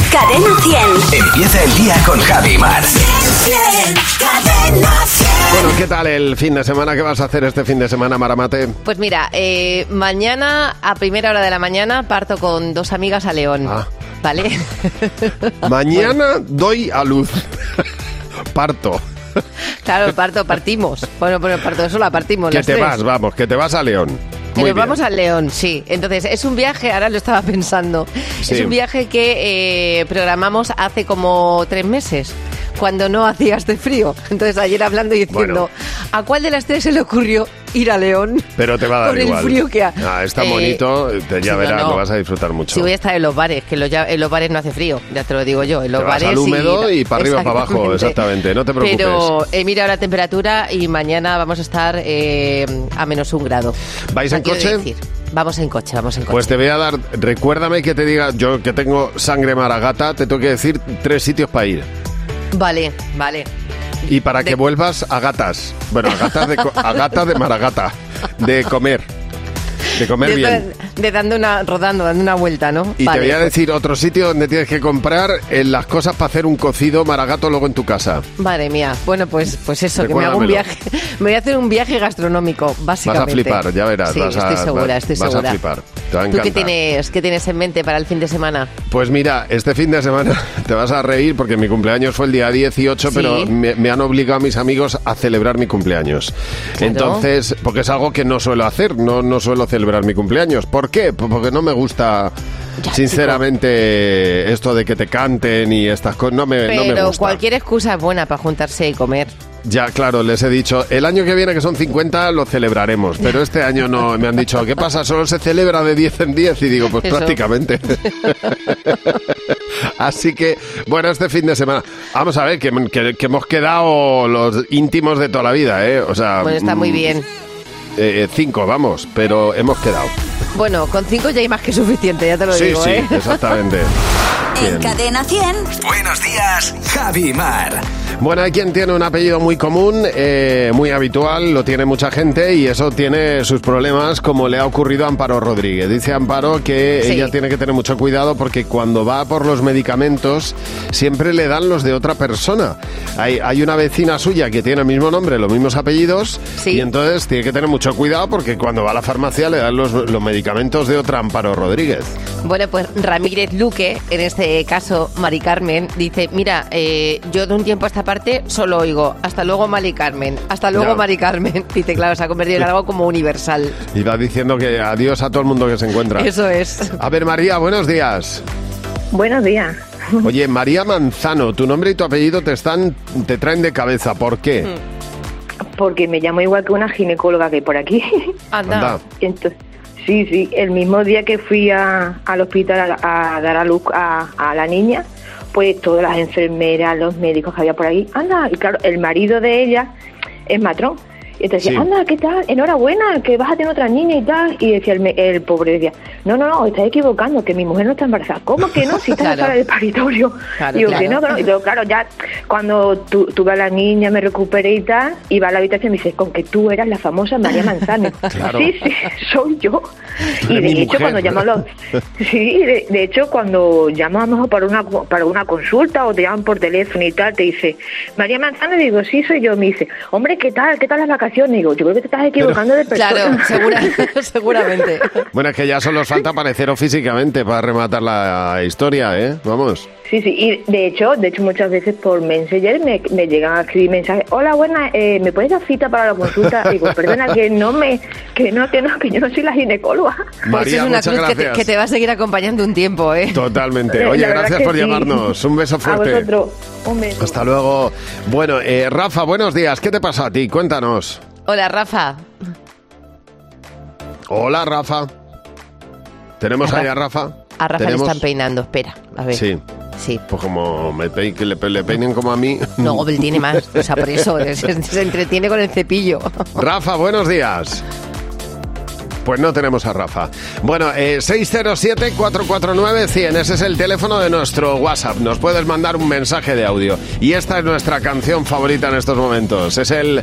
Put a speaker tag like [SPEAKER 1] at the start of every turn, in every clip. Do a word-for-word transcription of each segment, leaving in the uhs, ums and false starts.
[SPEAKER 1] Cadena cien.
[SPEAKER 2] Empieza el día con Javi y Mar.
[SPEAKER 1] Cadena cien.
[SPEAKER 3] Bueno, ¿qué tal el fin de semana? ¿Qué vas a hacer este fin de semana, Maramate?
[SPEAKER 4] Pues mira, eh, mañana a primera hora de la mañana parto con dos amigas a León.
[SPEAKER 3] Ah.
[SPEAKER 4] ¿Vale?
[SPEAKER 3] Mañana doy a luz. Parto.
[SPEAKER 4] Claro, parto, partimos. Bueno, bueno, parto sola, partimos.
[SPEAKER 3] Que
[SPEAKER 4] las
[SPEAKER 3] te
[SPEAKER 4] tres.
[SPEAKER 3] vas, vamos, que te vas a León.
[SPEAKER 4] Que
[SPEAKER 3] Muy
[SPEAKER 4] nos
[SPEAKER 3] bien.
[SPEAKER 4] vamos al León, sí. Entonces, es un viaje, ahora lo estaba pensando,
[SPEAKER 3] Sí.
[SPEAKER 4] es un viaje que eh, programamos hace como tres meses, cuando no hacía este frío. Entonces, ayer hablando y diciendo,
[SPEAKER 3] Bueno.
[SPEAKER 4] ¿a cuál de las tres se le ocurrió ir a León?
[SPEAKER 3] Pero te va a dar
[SPEAKER 4] con
[SPEAKER 3] igual.
[SPEAKER 4] el frío que ha...
[SPEAKER 3] Ah, está
[SPEAKER 4] Eh,
[SPEAKER 3] bonito, te, ya
[SPEAKER 4] sí,
[SPEAKER 3] verás,
[SPEAKER 4] no, no.
[SPEAKER 3] lo vas a disfrutar mucho.
[SPEAKER 4] Sí, voy a estar en los bares, que en los, ya- en los bares no hace frío, ya te lo digo yo. En los
[SPEAKER 3] Te vas
[SPEAKER 4] bares
[SPEAKER 3] al húmedo y para arriba, para abajo,
[SPEAKER 4] Exactamente.
[SPEAKER 3] exactamente, no te preocupes.
[SPEAKER 4] Pero he mirado la temperatura y mañana vamos a estar eh, a menos un grado.
[SPEAKER 3] ¿Vais
[SPEAKER 4] O sea,
[SPEAKER 3] en
[SPEAKER 4] quiero
[SPEAKER 3] coche?
[SPEAKER 4] decir, vamos en coche, vamos en coche.
[SPEAKER 3] Pues te voy a dar, recuérdame que te diga, yo que tengo sangre maragata, te tengo que decir tres sitios para ir.
[SPEAKER 4] Vale, vale.
[SPEAKER 3] Y para
[SPEAKER 4] De-
[SPEAKER 3] que vuelvas a gatas. Bueno, a gatas de, co- a gatas de maragata. De comer. De comer
[SPEAKER 4] de,
[SPEAKER 3] bien.
[SPEAKER 4] de dando una, rodando, dando una vuelta, ¿no?
[SPEAKER 3] Y
[SPEAKER 4] Vale,
[SPEAKER 3] te voy a
[SPEAKER 4] pues-
[SPEAKER 3] decir otro sitio donde tienes que comprar eh, las cosas para hacer un cocido maragato luego en tu casa.
[SPEAKER 4] Madre mía, bueno, pues, pues eso, que me hago un
[SPEAKER 3] Recuérdamelo.
[SPEAKER 4] viaje. Me voy a hacer un viaje gastronómico,
[SPEAKER 3] Vas
[SPEAKER 4] básicamente.
[SPEAKER 3] a flipar, ya verás.
[SPEAKER 4] Sí,
[SPEAKER 3] vas a,
[SPEAKER 4] estoy segura,
[SPEAKER 3] va-
[SPEAKER 4] estoy
[SPEAKER 3] vas
[SPEAKER 4] segura.
[SPEAKER 3] a flipar. Te va a
[SPEAKER 4] ¿Tú qué
[SPEAKER 3] encantar.
[SPEAKER 4] tienes, qué tienes en mente para el fin de semana?
[SPEAKER 3] Pues mira, este fin de semana te vas a reír porque mi cumpleaños fue el día dieciocho,
[SPEAKER 4] Sí.
[SPEAKER 3] pero me, me han obligado a mis amigos a celebrar mi cumpleaños.
[SPEAKER 4] Claro.
[SPEAKER 3] Entonces, porque es algo que no suelo hacer, no, no suelo celebrar mi cumpleaños. ¿Por qué? Pues porque no me gusta,
[SPEAKER 4] Ya,
[SPEAKER 3] sinceramente, esto de que te canten y estas cosas. No me, no me
[SPEAKER 4] Pero
[SPEAKER 3] gusta.
[SPEAKER 4] cualquier excusa es buena para juntarse y comer.
[SPEAKER 3] Ya, claro, les he dicho, el año que viene, que son cincuenta, lo celebraremos, pero este año no. Me han dicho, ¿qué pasa? Solo se celebra de diez en diez, y digo, pues
[SPEAKER 4] Eso.
[SPEAKER 3] prácticamente. Así que, bueno, este fin de semana, vamos a ver, que, que- que hemos quedado los íntimos de toda la vida, ¿eh? O sea,
[SPEAKER 4] Bueno, está muy
[SPEAKER 3] mm,
[SPEAKER 4] bien.
[SPEAKER 3] eh, cinco, vamos, pero hemos quedado.
[SPEAKER 4] Bueno, con cinco ya hay más que suficiente, ya te lo
[SPEAKER 3] Sí,
[SPEAKER 4] digo,
[SPEAKER 3] sí,
[SPEAKER 4] ¿eh?
[SPEAKER 3] exactamente.
[SPEAKER 1] En
[SPEAKER 3] Bien.
[SPEAKER 1] Cadena cien.
[SPEAKER 2] Buenos días, Javi y Mar.
[SPEAKER 3] Bueno, hay quien tiene un apellido muy común, eh, muy habitual, lo tiene mucha gente y eso tiene sus problemas, como le ha ocurrido a Amparo Rodríguez. Dice Amparo que
[SPEAKER 4] Sí.
[SPEAKER 3] ella tiene que tener mucho cuidado porque cuando va por los medicamentos siempre le dan los de otra persona. Hay, hay una vecina suya que tiene el mismo nombre, los mismos apellidos,
[SPEAKER 4] Sí.
[SPEAKER 3] y entonces tiene que tener mucho cuidado porque cuando va a la farmacia le dan los, los medicamentos de otra Amparo Rodríguez.
[SPEAKER 4] Bueno, pues Ramírez Luque, en este caso Mari Carmen, dice, mira, eh, yo de un tiempo a esta parte solo oigo, hasta luego Mari Carmen, hasta luego
[SPEAKER 3] Ya.
[SPEAKER 4] Mari Carmen. Dice, claro, se ha convertido en algo como universal.
[SPEAKER 3] Y va diciendo que adiós a todo el mundo que se encuentra.
[SPEAKER 4] Eso es.
[SPEAKER 3] A ver, María, buenos días.
[SPEAKER 5] Buenos días.
[SPEAKER 3] Oye, María Manzano, tu nombre y tu apellido te están, te traen de cabeza. ¿Por qué?
[SPEAKER 5] Porque me llamo igual que una ginecóloga que hay por aquí.
[SPEAKER 4] Anda.
[SPEAKER 3] Anda.
[SPEAKER 5] Entonces, sí, sí, el mismo día que fui a- al hospital a, a dar a luz a, a la niña, pues todas las enfermeras, los médicos que había por ahí, anda, y claro, el marido de ella es matrón. Y entonces decía,
[SPEAKER 3] Sí.
[SPEAKER 5] anda, ¿qué tal? Enhorabuena, que vas a tener otra niña y tal. Y decía el, me- el pobre, decía, no, no, no, os estáis equivocando, que mi mujer no está embarazada. ¿Cómo que no? Si está en
[SPEAKER 4] Claro.
[SPEAKER 5] la sala del paritorio.
[SPEAKER 4] Claro,
[SPEAKER 5] y yo,
[SPEAKER 4] claro.
[SPEAKER 5] que no, que no. Y luego, claro, ya cuando tu, tuve a la niña, me recuperé y tal, iba a la habitación y me dice, con que tú eras la famosa María Manzano.
[SPEAKER 3] Claro.
[SPEAKER 5] Sí, sí, soy yo.
[SPEAKER 3] Tú
[SPEAKER 5] Y
[SPEAKER 3] eres
[SPEAKER 5] de
[SPEAKER 3] mi
[SPEAKER 5] hecho,
[SPEAKER 3] mujer.
[SPEAKER 5] cuando llaman los... Sí, de, de hecho, cuando llaman a lo mejor para una, para una consulta o te llaman por teléfono y tal, te dice, María Manzano, y digo, sí, soy yo. Me dice, hombre, ¿qué tal? ¿Qué tal las vacaciones? Y digo, yo creo que te estás equivocando de persona.
[SPEAKER 4] Claro, segura, seguramente.
[SPEAKER 3] Bueno, es que ya solo os falta apareceros físicamente para rematar la historia, ¿eh? Vamos.
[SPEAKER 5] Sí, sí, y de hecho, de hecho muchas veces por Messenger me, me llegan a escribir mensajes, hola, buena, eh, ¿me puedes dar cita para la consulta? Y digo, perdona, que no me, que no, que no, que yo no soy la ginecóloga.
[SPEAKER 4] Pues
[SPEAKER 3] María,
[SPEAKER 4] es una
[SPEAKER 3] muchas
[SPEAKER 4] cruz que te,
[SPEAKER 3] gracias.
[SPEAKER 4] que te va a seguir acompañando un tiempo, ¿eh?
[SPEAKER 3] Totalmente.
[SPEAKER 5] La
[SPEAKER 3] Oye,
[SPEAKER 5] verdad
[SPEAKER 3] gracias
[SPEAKER 5] que
[SPEAKER 3] por
[SPEAKER 5] sí.
[SPEAKER 3] llamarnos. Un beso
[SPEAKER 5] A
[SPEAKER 3] fuerte.
[SPEAKER 5] vosotros, un beso.
[SPEAKER 3] Hasta luego. Bueno, eh, Rafa, buenos días. ¿Qué te pasa a ti? Cuéntanos.
[SPEAKER 4] Hola, Rafa.
[SPEAKER 3] Hola, Rafa. ¿Tenemos
[SPEAKER 4] A
[SPEAKER 3] ahí a
[SPEAKER 4] Rafa.
[SPEAKER 3] Rafa?
[SPEAKER 4] A Rafa le
[SPEAKER 3] ¿Tenemos?
[SPEAKER 4] están peinando, espera, a ver.
[SPEAKER 3] Sí.
[SPEAKER 4] Sí.
[SPEAKER 3] Pues como me pe- que le, le peinen como a mí.
[SPEAKER 4] No, él tiene más, o sea, por eso se, se entretiene con el cepillo.
[SPEAKER 3] Rafa, buenos días. Pues no tenemos a Rafa. Bueno, eh, seis cero siete, cuatro cuatro nueve, cien. Ese es el teléfono de nuestro WhatsApp. Nos puedes mandar un mensaje de audio. Y esta es nuestra canción favorita en estos momentos. Es el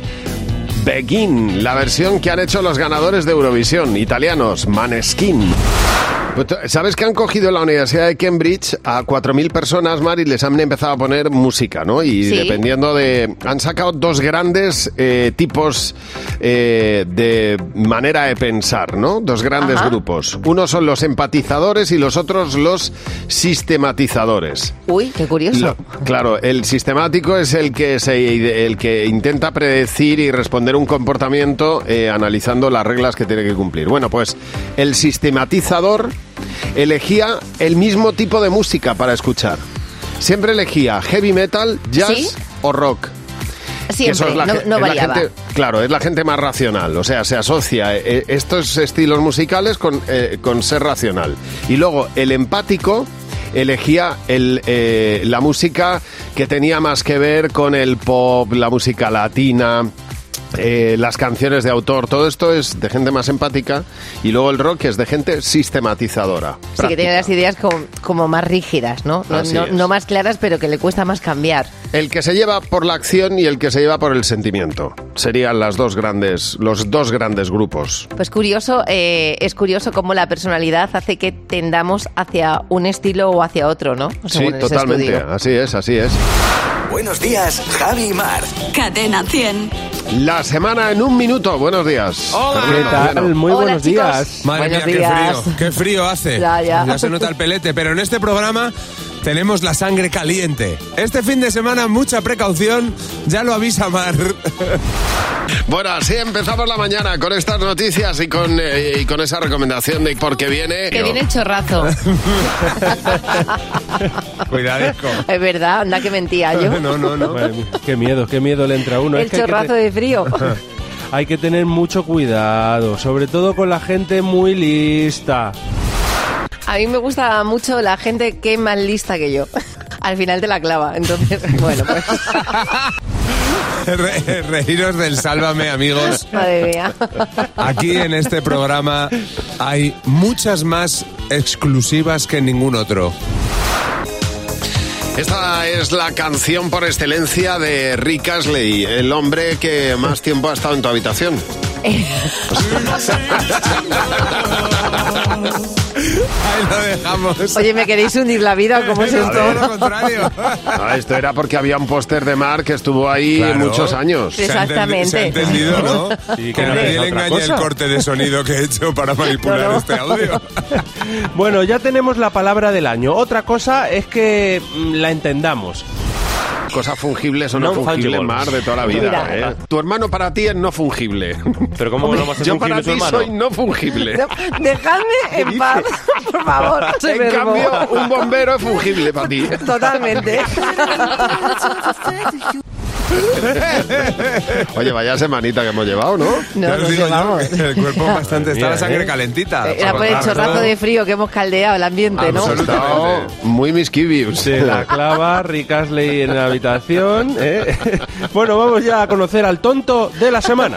[SPEAKER 3] Begin, la versión que han hecho los ganadores de Eurovisión, italianos, Maneskin. Pues, ¿sabes que han cogido en la Universidad de Cambridge a cuatro mil personas, Mar, y les han empezado a poner música, ¿no? Y
[SPEAKER 4] ¿Sí?
[SPEAKER 3] dependiendo de... Han sacado dos grandes eh, tipos eh, de manera de pensar, ¿no? Dos grandes
[SPEAKER 4] Ajá.
[SPEAKER 3] grupos. Uno son los empatizadores y los otros los sistematizadores.
[SPEAKER 4] Uy, qué curioso.
[SPEAKER 3] Lo- claro, el sistemático es el que se, el que intenta predecir y responder un comportamiento eh, analizando las reglas que tiene que cumplir. Bueno, pues el sistematizador elegía el mismo tipo de música para escuchar. Siempre elegía heavy metal, jazz
[SPEAKER 4] ¿Sí?
[SPEAKER 3] o rock. Que
[SPEAKER 4] Siempre,
[SPEAKER 3] eso es la
[SPEAKER 4] no,
[SPEAKER 3] ge-
[SPEAKER 4] no
[SPEAKER 3] es la
[SPEAKER 4] variaba.
[SPEAKER 3] gente- claro, es la gente más racional. O sea, se asocia eh, estos estilos musicales con, eh, con ser racional. Y luego el empático elegía el, eh, la música que tenía más que ver con el pop, la música latina, eh, las canciones de autor. Todo esto es de gente más empática. Y luego el rock es de gente sistematizadora.
[SPEAKER 4] Sí, que tiene las
[SPEAKER 3] práctica.
[SPEAKER 4] ideas como, como más rígidas, ¿no? No,
[SPEAKER 3] Así
[SPEAKER 4] no,
[SPEAKER 3] es.
[SPEAKER 4] no más claras, pero que le cuesta más cambiar.
[SPEAKER 3] El que se lleva por la acción y el que se lleva por el sentimiento. Serían las dos grandes, los dos grandes grupos.
[SPEAKER 4] Pues curioso, eh, es curioso cómo la personalidad hace que tendamos hacia un estilo o hacia otro, ¿no?
[SPEAKER 3] Sí,
[SPEAKER 4] Según ese
[SPEAKER 3] totalmente.
[SPEAKER 4] estudio.
[SPEAKER 3] Así es, así es.
[SPEAKER 2] Buenos días, Javi y Mar.
[SPEAKER 1] Cadena cien.
[SPEAKER 3] La semana en un minuto. Buenos días.
[SPEAKER 6] Hola.
[SPEAKER 3] Fernando
[SPEAKER 6] ¿Qué tal?
[SPEAKER 3] Bueno.
[SPEAKER 6] Muy
[SPEAKER 4] Hola,
[SPEAKER 6] buenos
[SPEAKER 4] chicos.
[SPEAKER 6] días.
[SPEAKER 7] Madre
[SPEAKER 4] Buenos
[SPEAKER 7] mía,
[SPEAKER 4] días.
[SPEAKER 7] qué frío, qué frío hace.
[SPEAKER 4] Ya, ya.
[SPEAKER 7] se nota el pelete, pero en este programa tenemos la sangre caliente. Este fin de semana, mucha precaución, ya lo avisa Mar.
[SPEAKER 3] Bueno, así empezamos la mañana con estas noticias y con, eh, y con esa recomendación de por qué viene.
[SPEAKER 4] Que viene el chorrazo.
[SPEAKER 7] Cuidadesco.
[SPEAKER 4] Es verdad, anda que mentía yo.
[SPEAKER 7] No, no, no.
[SPEAKER 6] Madre mía, qué miedo, qué miedo le entra a uno.
[SPEAKER 4] El
[SPEAKER 6] Es que hay que
[SPEAKER 4] chorrazo
[SPEAKER 6] te-
[SPEAKER 4] de frío.
[SPEAKER 6] Hay que tener mucho cuidado, sobre todo con la gente muy lista.
[SPEAKER 4] A mí me gusta mucho la gente que es más lista que yo. Al final te la clava. Entonces, bueno, pues.
[SPEAKER 7] Re- reíros del Sálvame, amigos.
[SPEAKER 4] Madre mía.
[SPEAKER 7] Aquí en este programa hay muchas más exclusivas que en ningún otro.
[SPEAKER 3] Esta es la canción por excelencia de Rick Astley, el hombre que más tiempo ha estado en tu habitación.
[SPEAKER 7] Ahí lo dejamos.
[SPEAKER 4] Oye, ¿me queréis hundir la vida o cómo es
[SPEAKER 7] No, todo lo
[SPEAKER 4] esto?
[SPEAKER 7] contrario.
[SPEAKER 3] No, esto era porque había un póster de Mar que estuvo ahí
[SPEAKER 7] Claro.
[SPEAKER 3] muchos años.
[SPEAKER 4] Sí.
[SPEAKER 7] Se ha entendi-
[SPEAKER 4] Exactamente.
[SPEAKER 7] Se ha entendido, ¿no?
[SPEAKER 6] Sí,
[SPEAKER 7] que
[SPEAKER 6] que
[SPEAKER 7] nadie
[SPEAKER 6] no es
[SPEAKER 7] le
[SPEAKER 6] otra
[SPEAKER 7] engañe el
[SPEAKER 6] cosa.
[SPEAKER 7] corte de sonido que he hecho para manipular
[SPEAKER 4] No, no.
[SPEAKER 7] este audio.
[SPEAKER 6] Bueno, ya tenemos la palabra del año. Otra cosa es que mm, la entendamos.
[SPEAKER 3] Cosas fungibles o no
[SPEAKER 6] Non-fungible.
[SPEAKER 3] fungibles, Mar, de toda la vida.
[SPEAKER 4] Mira.
[SPEAKER 3] ¿eh? Tu hermano para ti es no fungible.
[SPEAKER 6] Pero ¿cómo no va a ser
[SPEAKER 3] Yo para
[SPEAKER 6] fungible
[SPEAKER 3] ti
[SPEAKER 6] su hermano?
[SPEAKER 3] soy no fungible.
[SPEAKER 4] No, dejadme en paz, por favor. Soy
[SPEAKER 3] En
[SPEAKER 4] verbo.
[SPEAKER 3] cambio, un bombero es fungible para ti.
[SPEAKER 4] Totalmente.
[SPEAKER 3] Oye, vaya semanita que hemos llevado, ¿no?
[SPEAKER 4] No,
[SPEAKER 7] Ya os
[SPEAKER 4] nos
[SPEAKER 7] digo yo
[SPEAKER 4] llevamos.
[SPEAKER 7] que el cuerpo bastante está
[SPEAKER 6] Mira,
[SPEAKER 7] la sangre
[SPEAKER 6] ¿eh?
[SPEAKER 7] calentita.
[SPEAKER 4] Era por el chorrazo de frío que hemos caldeado el ambiente, ¿no?
[SPEAKER 3] Hemos estado muy mischievous.
[SPEAKER 6] Se la clava Rick Astley en la habitación. ¿eh? Bueno, vamos ya a conocer al tonto de la semana.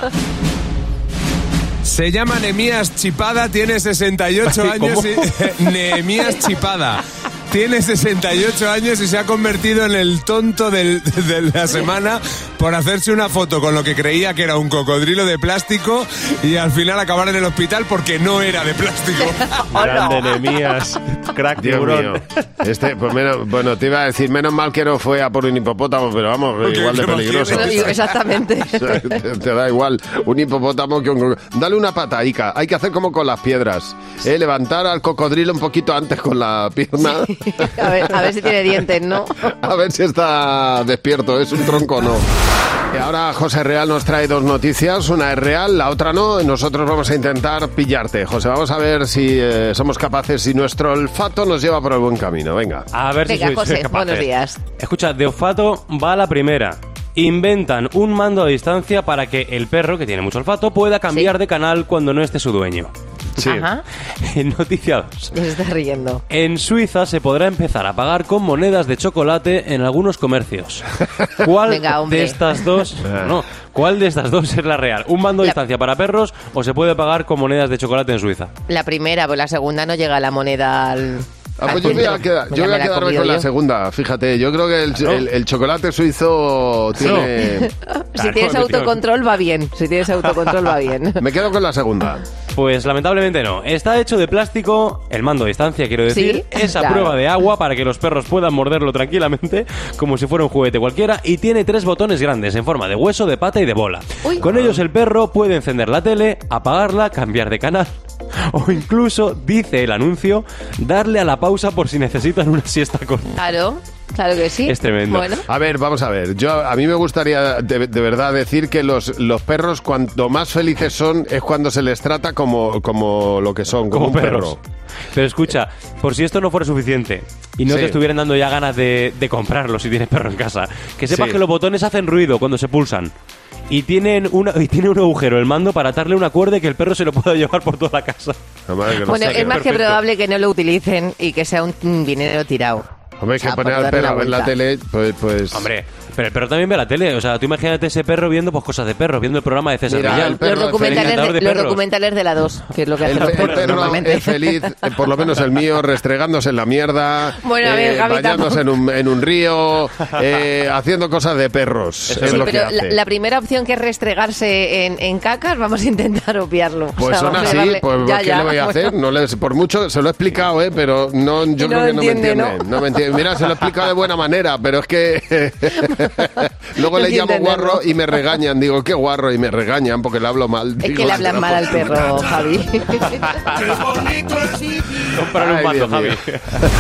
[SPEAKER 7] Se llama Nehemías Chipada, tiene sesenta y ocho
[SPEAKER 6] Ay, ¿cómo?
[SPEAKER 7] años y... Nehemías Chipada. Tiene sesenta y ocho años y se ha convertido en el tonto del- de la semana por hacerse una foto con lo que creía que era un cocodrilo de plástico y al final acabar en el hospital porque no era de plástico.
[SPEAKER 6] Grande Nehemías, crack
[SPEAKER 3] Dios
[SPEAKER 6] tiburón.
[SPEAKER 3] mío. Este, pues menos, bueno, te iba a decir, menos mal que no fue a por un hipopótamo, pero vamos,
[SPEAKER 7] Porque
[SPEAKER 3] igual de
[SPEAKER 7] ¿qué más
[SPEAKER 3] peligroso.
[SPEAKER 7] quieres?
[SPEAKER 4] Digo, exactamente.
[SPEAKER 3] O sea, te, te da igual un hipopótamo que un... Dale una pataica. Hay que hacer como con las piedras. ¿eh? Levantar al cocodrilo un poquito antes con la pierna.
[SPEAKER 4] A ver, a ver si tiene dientes, ¿no?
[SPEAKER 3] A ver si está despierto. ¿Es un tronco o no? Y ahora José Real nos trae dos noticias. Una es real, la otra no. Nosotros vamos a intentar pillarte. José, vamos a ver si eh, somos capaces, si nuestro olfato nos lleva por el buen camino. Venga.
[SPEAKER 6] A ver
[SPEAKER 4] Venga,
[SPEAKER 6] si sois
[SPEAKER 4] José,
[SPEAKER 6] capaces.
[SPEAKER 4] buenos días.
[SPEAKER 6] Escucha, de olfato va la primera. Inventan un mando a distancia para que el perro, que tiene mucho olfato, pueda cambiar
[SPEAKER 4] Sí.
[SPEAKER 6] de canal cuando no esté su dueño.
[SPEAKER 3] Sí.
[SPEAKER 4] Ajá.
[SPEAKER 6] En noticia dos.
[SPEAKER 4] Ya se está riendo.
[SPEAKER 6] En Suiza se podrá empezar a pagar con monedas de chocolate en algunos comercios. ¿Cuál
[SPEAKER 4] Venga, hombre.
[SPEAKER 6] de estas dos? No, ¿cuál de estas dos es la real? ¿Un mando a
[SPEAKER 4] La-
[SPEAKER 6] distancia para perros o se puede pagar con monedas de chocolate en Suiza?
[SPEAKER 4] La primera, pues la segunda no llega la moneda al,
[SPEAKER 3] Ah, pues yo voy a, quedar, yo voy a quedarme con la segunda, fíjate. Yo creo que el, el, el chocolate suizo tiene...
[SPEAKER 4] Si tienes autocontrol va bien, si tienes autocontrol va bien.
[SPEAKER 3] Me quedo con la segunda.
[SPEAKER 6] Pues lamentablemente no. Está hecho de plástico, el mando a distancia, quiero decir,
[SPEAKER 4] ¿Sí?
[SPEAKER 6] esa
[SPEAKER 4] Claro.
[SPEAKER 6] prueba de agua para que los perros puedan morderlo tranquilamente, como si fuera un juguete cualquiera, y tiene tres botones grandes en forma de hueso, de pata y de bola.
[SPEAKER 4] Uy.
[SPEAKER 6] Con ellos el perro puede encender la tele, apagarla, cambiar de canal, o incluso, dice el anuncio, darle a la pausa por si necesitan una siesta corta.
[SPEAKER 4] Claro, claro que sí.
[SPEAKER 6] Es tremendo.
[SPEAKER 4] Bueno.
[SPEAKER 3] A ver, vamos a ver. Yo a mí me gustaría de, de verdad decir que los, los perros cuanto más felices son es cuando se les trata como, como lo que son, como,
[SPEAKER 6] Como
[SPEAKER 3] un
[SPEAKER 6] perros.
[SPEAKER 3] perro.
[SPEAKER 6] Pero escucha, por si esto no fuera suficiente y no
[SPEAKER 3] Sí.
[SPEAKER 6] te estuvieran dando ya ganas de, de comprarlo si tienes perro en casa, que sepas
[SPEAKER 3] Sí.
[SPEAKER 6] que los botones hacen ruido cuando se pulsan. Y tienen una, y tiene un agujero el mando para atarle una cuerda y que el perro se lo pueda llevar por toda la casa.
[SPEAKER 3] La madre que nos
[SPEAKER 4] Bueno,
[SPEAKER 3] saque.
[SPEAKER 4] es más que
[SPEAKER 6] perfecto.
[SPEAKER 4] probable que no lo utilicen y que sea un mm, dinero tirado.
[SPEAKER 3] Hombre, es que
[SPEAKER 4] O sea,
[SPEAKER 3] poner
[SPEAKER 4] por
[SPEAKER 3] al
[SPEAKER 4] darle
[SPEAKER 3] perro
[SPEAKER 4] la
[SPEAKER 3] a ver la
[SPEAKER 4] vuelta.
[SPEAKER 3] tele, pues... pues...
[SPEAKER 6] Hombre, pero el perro también ve la tele. O sea, tú imagínate ese perro viendo pues cosas de perros, viendo el programa de César
[SPEAKER 3] Mira,
[SPEAKER 6] Millán.
[SPEAKER 3] el perro
[SPEAKER 4] Los documentales,
[SPEAKER 6] encantador
[SPEAKER 4] de,
[SPEAKER 6] de
[SPEAKER 4] los
[SPEAKER 6] perros.
[SPEAKER 4] documentales de la dos, que es lo que
[SPEAKER 3] El,
[SPEAKER 4] hacen los
[SPEAKER 3] el
[SPEAKER 4] perros
[SPEAKER 3] perro
[SPEAKER 4] normalmente.
[SPEAKER 3] es feliz, eh, por lo menos el mío, restregándose en la mierda,
[SPEAKER 4] Bueno, a ver,
[SPEAKER 3] eh,
[SPEAKER 4] Gaby,
[SPEAKER 3] bañándose en un, en un río, eh, haciendo cosas de perros.
[SPEAKER 6] Eso
[SPEAKER 3] es
[SPEAKER 4] Sí,
[SPEAKER 3] lo que
[SPEAKER 4] pero la,
[SPEAKER 3] hace.
[SPEAKER 4] la primera opción, que es restregarse en, en cacas, vamos a intentar obviarlo.
[SPEAKER 3] Pues
[SPEAKER 4] O sea,
[SPEAKER 3] son
[SPEAKER 4] vamos a
[SPEAKER 3] así,
[SPEAKER 4] darle-
[SPEAKER 3] pues
[SPEAKER 4] Ya,
[SPEAKER 3] ¿qué
[SPEAKER 4] ya,
[SPEAKER 3] le voy a
[SPEAKER 4] bueno.
[SPEAKER 3] hacer? No les, por mucho, se lo he explicado, ¿eh? Pero no, yo
[SPEAKER 4] Y
[SPEAKER 3] creo
[SPEAKER 4] no
[SPEAKER 3] que no me
[SPEAKER 4] entiende,
[SPEAKER 3] entiende.
[SPEAKER 4] ¿no?
[SPEAKER 3] No me entiende. Mira, se lo he explicado de buena manera, pero es que luego
[SPEAKER 4] No
[SPEAKER 3] le
[SPEAKER 4] quiero
[SPEAKER 3] llamo
[SPEAKER 4] entenderlo.
[SPEAKER 3] guarro y me regañan. Digo, qué guarro, y me regañan porque le hablo mal.
[SPEAKER 4] Es
[SPEAKER 3] Digo,
[SPEAKER 4] que le hablan
[SPEAKER 3] será
[SPEAKER 4] mal al
[SPEAKER 3] por-
[SPEAKER 4] perro, Javi.
[SPEAKER 6] Cómprale un
[SPEAKER 3] Ay,
[SPEAKER 6] mando,
[SPEAKER 3] Dios
[SPEAKER 6] Javi.
[SPEAKER 3] mío.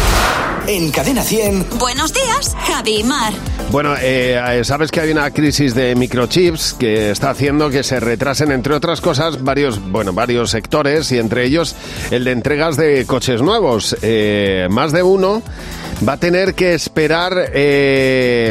[SPEAKER 2] En Cadena cien.
[SPEAKER 1] Buenos días, Javi y Mar.
[SPEAKER 3] Bueno, eh, sabes que hay una crisis de microchips que está haciendo que se retrasen, entre otras cosas, varios, bueno, varios sectores, y entre ellos el de entregas de coches nuevos. Eh, más de uno va a tener que esperar eh,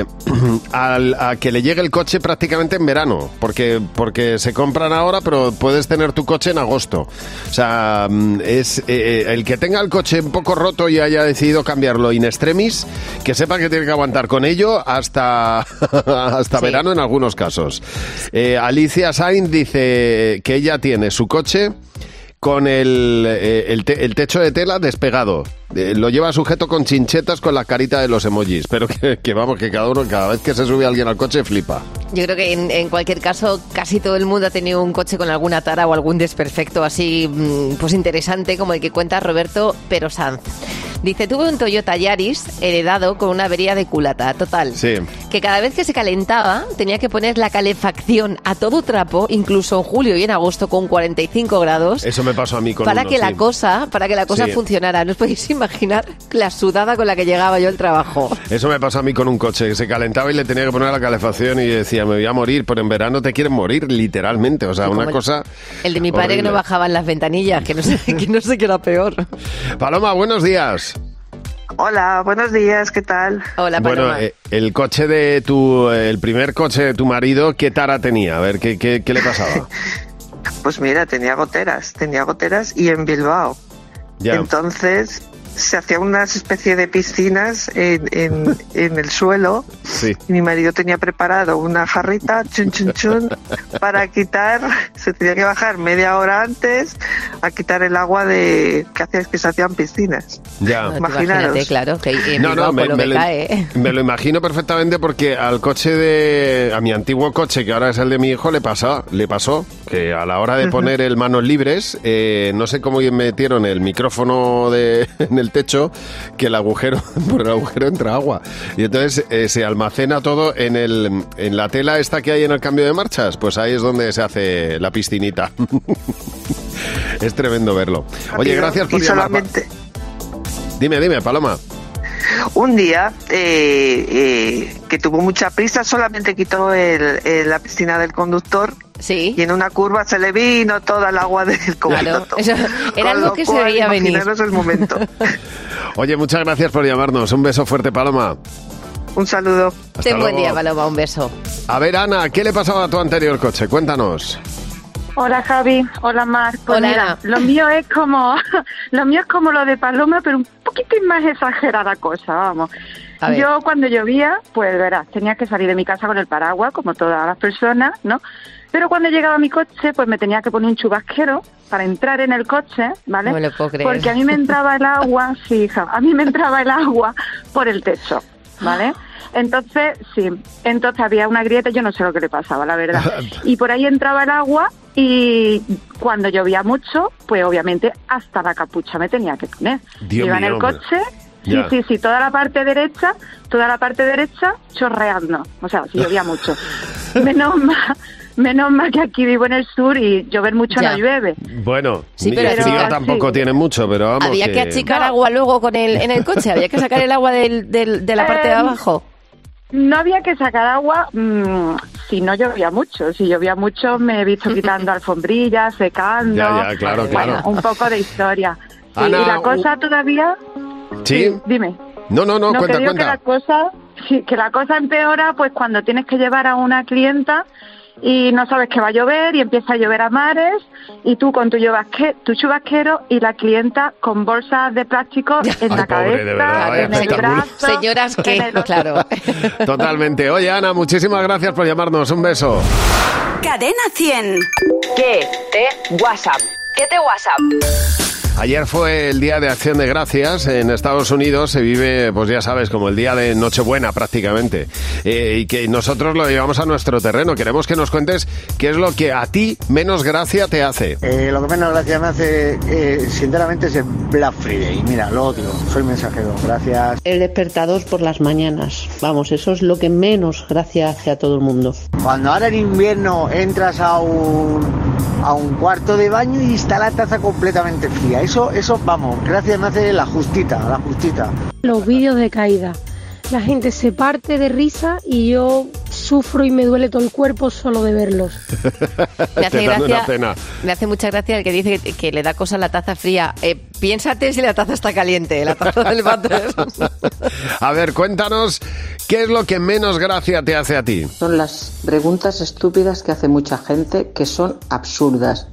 [SPEAKER 3] al- a que le llegue el coche prácticamente en verano, porque, porque se compran ahora, pero puedes tener tu coche en agosto. O sea, mm, es eh, el que tenga el coche un poco roto y haya decidido cambiarlo in extremis, que sepa que tiene que aguantar con ello hasta, hasta
[SPEAKER 4] Sí.
[SPEAKER 3] verano en algunos casos. Eh, Alicia Sainz dice que ella tiene su coche con el, eh, el, te- el techo de tela despegado. Eh, lo lleva sujeto con chinchetas con la carita de los emojis. Pero que, que vamos, que cada uno, cada vez que se sube alguien al coche, flipa.
[SPEAKER 4] Yo creo que en, en cualquier caso casi todo el mundo ha tenido un coche con alguna tara o algún desperfecto así mm, pues interesante, como el que cuenta Roberto Pero Sanz. Dice, tuve un Toyota Yaris heredado con una avería de culata, total.
[SPEAKER 3] Sí.
[SPEAKER 4] Que cada vez que se calentaba tenía que poner la calefacción a todo trapo, incluso en julio y en agosto con cuarenta y cinco grados.
[SPEAKER 3] Eso me pasó a mí con
[SPEAKER 4] para
[SPEAKER 3] uno,
[SPEAKER 4] que
[SPEAKER 3] sí.
[SPEAKER 4] la cosa, para que la cosa
[SPEAKER 3] Sí.
[SPEAKER 4] funcionara. ¿No os podéis imaginar la sudada con la que llegaba yo al trabajo?
[SPEAKER 3] Eso me pasó a mí con un coche, que se calentaba y le tenía que poner la calefacción y decía, me voy a morir, pero en verano te quieren morir, literalmente. O sea,
[SPEAKER 4] Sí, como
[SPEAKER 3] una
[SPEAKER 4] el-
[SPEAKER 3] cosa
[SPEAKER 4] El de mi padre que no
[SPEAKER 3] horrible.
[SPEAKER 4] bajaban las ventanillas, que no sé, que no sé qué era peor.
[SPEAKER 3] Paloma, buenos días.
[SPEAKER 8] Hola, buenos días, ¿qué tal?
[SPEAKER 4] Hola, Paloma.
[SPEAKER 3] Bueno, eh, el coche de tu, el primer coche de tu marido, ¿qué tara tenía? A ver, ¿qué, qué, qué le pasaba?
[SPEAKER 8] Pues mira, tenía goteras, tenía goteras y en Bilbao.
[SPEAKER 3] Ya.
[SPEAKER 8] Entonces se hacía una especie de piscinas en, en, en el suelo.
[SPEAKER 3] Sí.
[SPEAKER 8] Y mi marido tenía preparado una jarrita, chun chun chun, para quitar, se tenía que bajar media hora antes a quitar el agua de que hacía que se hacían piscinas.
[SPEAKER 3] Ya.
[SPEAKER 4] No, tú
[SPEAKER 8] imaginaros.
[SPEAKER 4] imagínate, claro, que en
[SPEAKER 3] No,
[SPEAKER 4] Bilbao
[SPEAKER 3] no, me,
[SPEAKER 4] con lo
[SPEAKER 3] me
[SPEAKER 4] que
[SPEAKER 3] lo,
[SPEAKER 4] cae. ¿eh?
[SPEAKER 3] me lo imagino perfectamente porque al coche de... A mi antiguo coche, que ahora es el de mi hijo, le pasó, le pasó que a la hora de poner el manos libres, eh, no sé cómo metieron el micrófono de, en el techo, que el agujero, por el agujero entra agua. Y entonces eh, se almacena todo en, el, en la tela esta que hay en el cambio de marchas. Pues ahí es donde se hace la piscinita. Es tremendo verlo. Oye,
[SPEAKER 8] Rápido.
[SPEAKER 3] gracias por
[SPEAKER 8] Y
[SPEAKER 3] llamar.
[SPEAKER 8] solamente
[SPEAKER 3] Dime, dime, Paloma.
[SPEAKER 8] un día eh, eh, que tuvo mucha prisa, solamente quitó el, el- la piscina del conductor
[SPEAKER 4] Sí.
[SPEAKER 8] y en una curva se le vino toda el agua del copiloto.
[SPEAKER 4] Eso era
[SPEAKER 8] Con
[SPEAKER 4] algo
[SPEAKER 8] lo
[SPEAKER 4] que se
[SPEAKER 8] cual,
[SPEAKER 4] veía venir.
[SPEAKER 8] imaginaros el momento.
[SPEAKER 3] Oye, muchas gracias por llamarnos. Un beso fuerte, Paloma.
[SPEAKER 8] Un saludo.
[SPEAKER 3] Hasta
[SPEAKER 4] Ten buen
[SPEAKER 3] luego.
[SPEAKER 4] día, Paloma, un beso.
[SPEAKER 3] A ver, Ana, ¿qué le pasaba a tu anterior coche? Cuéntanos.
[SPEAKER 9] Hola Javi, hola Mar. Pues
[SPEAKER 4] Hola,
[SPEAKER 9] mira,
[SPEAKER 4] Ana.
[SPEAKER 9] lo mío es como lo mío es como lo de Paloma, pero un poquitín más exagerada cosa, vamos.
[SPEAKER 4] A ver.
[SPEAKER 9] Yo cuando llovía, pues verás, tenía que salir de mi casa con el paraguas, como todas las personas, ¿no? Pero cuando llegaba a mi coche, pues me tenía que poner un chubasquero para entrar en el coche, ¿vale?
[SPEAKER 4] No me lo puedo creer.
[SPEAKER 9] Porque a mí me entraba el agua, sí, hija, a mí me entraba el agua por el techo, ¿vale? Entonces, sí, entonces había una grieta, yo no sé lo que le pasaba, la verdad. Y por ahí entraba el agua y cuando llovía mucho, pues obviamente hasta la capucha me tenía que poner.
[SPEAKER 3] Dios
[SPEAKER 9] Iba en
[SPEAKER 3] mío,
[SPEAKER 9] el coche, sí,
[SPEAKER 3] ya.
[SPEAKER 9] sí, sí, toda la parte derecha, toda la parte derecha chorreando, o sea, si llovía mucho. Menos mal, menos mal que aquí vivo en el sur y llover mucho
[SPEAKER 4] Ya.
[SPEAKER 9] no llueve.
[SPEAKER 3] Bueno,
[SPEAKER 4] Sí,
[SPEAKER 3] ni
[SPEAKER 4] pero
[SPEAKER 3] el
[SPEAKER 4] sí.
[SPEAKER 3] frío tampoco
[SPEAKER 9] Sí.
[SPEAKER 3] tiene mucho, pero vamos
[SPEAKER 4] ¿Había que achicar agua luego con el, en el coche? ¿Había que sacar el agua del, del- de la parte de
[SPEAKER 9] Eh,
[SPEAKER 4] abajo?
[SPEAKER 9] No había que sacar agua mmm, si no llovía mucho. Si llovía mucho me he visto quitando alfombrillas, secando.
[SPEAKER 3] Ya, ya, claro,
[SPEAKER 9] Bueno,
[SPEAKER 3] claro.
[SPEAKER 9] un poco de historia. Sí,
[SPEAKER 3] Ana,
[SPEAKER 9] y la cosa todavía...
[SPEAKER 3] ¿Sí?
[SPEAKER 9] Dime.
[SPEAKER 3] No, no, no,
[SPEAKER 9] No,
[SPEAKER 3] cuenta,
[SPEAKER 9] que digo
[SPEAKER 3] cuenta.
[SPEAKER 9] que la cosa, sí, que la cosa empeora pues cuando tienes que llevar a una clienta y no sabes que va a llover y empieza a llover a mares y tú con tu, chubasque, tu chubasquero y la clienta con bolsas de plástico en
[SPEAKER 3] Ay,
[SPEAKER 9] la
[SPEAKER 3] pobre, de verdad,
[SPEAKER 9] cabeza,
[SPEAKER 3] vaya
[SPEAKER 9] en el
[SPEAKER 3] espectáculo.
[SPEAKER 9] brazo...
[SPEAKER 4] Señoras que,
[SPEAKER 9] en el-
[SPEAKER 4] claro.
[SPEAKER 3] Totalmente. Oye, Ana, muchísimas gracias por llamarnos. Un beso.
[SPEAKER 1] Cadena cien.
[SPEAKER 10] ¿Qué te WhatsApp? ¿Qué te WhatsApp?
[SPEAKER 3] Ayer fue el Día de Acción de Gracias. En Estados Unidos se vive, pues ya sabes, como el día de Nochebuena prácticamente. Eh, y que nosotros lo llevamos a nuestro terreno. Queremos que nos cuentes qué es lo que a ti menos gracia te hace.
[SPEAKER 11] Eh, lo que menos gracia me hace, eh, sinceramente, es el Black Friday. Mira, lo odio. Soy mensajero. Gracias.
[SPEAKER 12] El despertador por las mañanas. Vamos, eso es lo que menos gracia hace a todo el mundo.
[SPEAKER 11] Cuando ahora en invierno entras a un, a un cuarto de baño y está la taza completamente fría. Eso, eso, vamos, gracias me hace la justita, la justita.
[SPEAKER 13] Los vídeos de caída. La gente se parte de risa y yo sufro y me duele todo el cuerpo solo de verlos.
[SPEAKER 4] Me hace
[SPEAKER 3] Te dan una
[SPEAKER 4] gracia,
[SPEAKER 3] pena.
[SPEAKER 4] me hace mucha gracia el que dice que, que le da cosa la taza fría. Eh, piénsate si la taza está caliente, la taza del váter.
[SPEAKER 3] A ver, cuéntanos qué es lo que menos gracia te hace a ti.
[SPEAKER 12] Son las preguntas estúpidas que hace mucha gente que son absurdas.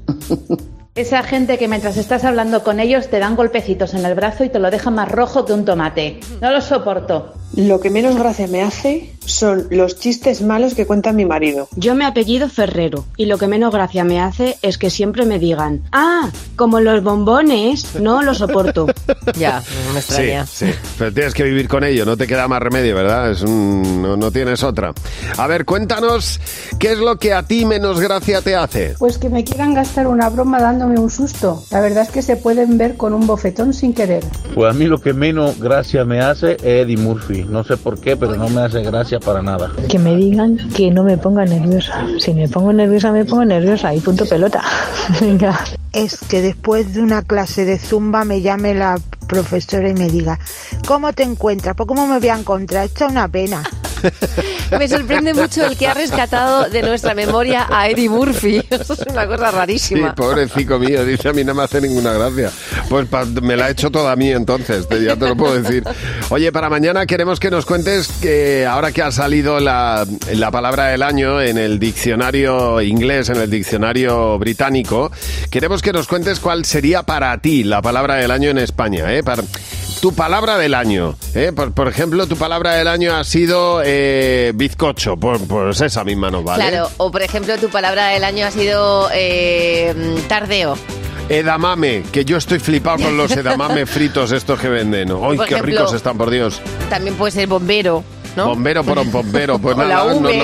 [SPEAKER 14] Esa gente que mientras estás hablando con ellos te dan golpecitos en el brazo y te lo dejan más rojo que un tomate. No lo soporto.
[SPEAKER 15] Lo que menos gracia me hace son los chistes malos que cuenta mi marido.
[SPEAKER 13] Yo me apellido Ferrero y lo que menos gracia me hace es que siempre me digan, ah, como los bombones, no lo soporto.
[SPEAKER 4] Ya, no me extraña.
[SPEAKER 3] Sí, sí, pero tienes que vivir con ello, no te queda más remedio, ¿verdad? Es un, no, no tienes otra. A ver, cuéntanos qué es lo que a ti menos gracia te hace.
[SPEAKER 13] Pues que me quieran gastar una broma dándome un susto. La verdad es que se pueden ver con un bofetón sin querer.
[SPEAKER 16] Pues a mí lo que menos gracia me hace es Eddie Murphy. No sé por qué, pero no me hace gracia para nada.
[SPEAKER 17] Que me digan que no me ponga nerviosa. Si me pongo nerviosa, me pongo nerviosa y punto pelota. Venga.
[SPEAKER 18] Es que después de una clase de zumba me llame la profesora y me diga, ¿cómo te encuentras? ¿Por cómo me voy a encontrar? Esto es una pena.
[SPEAKER 4] Me sorprende mucho el que ha rescatado de nuestra memoria a Eddie Murphy. Eso es una cosa
[SPEAKER 3] Sí,
[SPEAKER 4] rarísima.
[SPEAKER 3] pobrecito mío, dice a mí no me hace ninguna gracia. Pues pa- me la ha hecho toda a mí entonces, te- ya te lo puedo decir. Oye, para mañana queremos que nos cuentes que ahora que ha salido la, la palabra del año en el diccionario inglés, en el diccionario británico, queremos que nos cuentes cuál sería para ti la palabra del año en España, ¿eh? Para, tu palabra del año, ¿eh? Por, por ejemplo, tu palabra del año ha sido eh, bizcocho, pues, pues esa misma nos vale.
[SPEAKER 4] Claro, o por ejemplo, tu palabra del año ha sido eh, tardeo.
[SPEAKER 3] Edamame, que yo estoy flipado con los edamame fritos estos que venden. ¡Ay,
[SPEAKER 4] Por
[SPEAKER 3] qué
[SPEAKER 4] ejemplo,
[SPEAKER 3] ricos están, por Dios!
[SPEAKER 4] También puede ser bombero, ¿no?
[SPEAKER 3] Bombero por un bombero, pues
[SPEAKER 4] O la
[SPEAKER 3] nada, no,
[SPEAKER 4] V.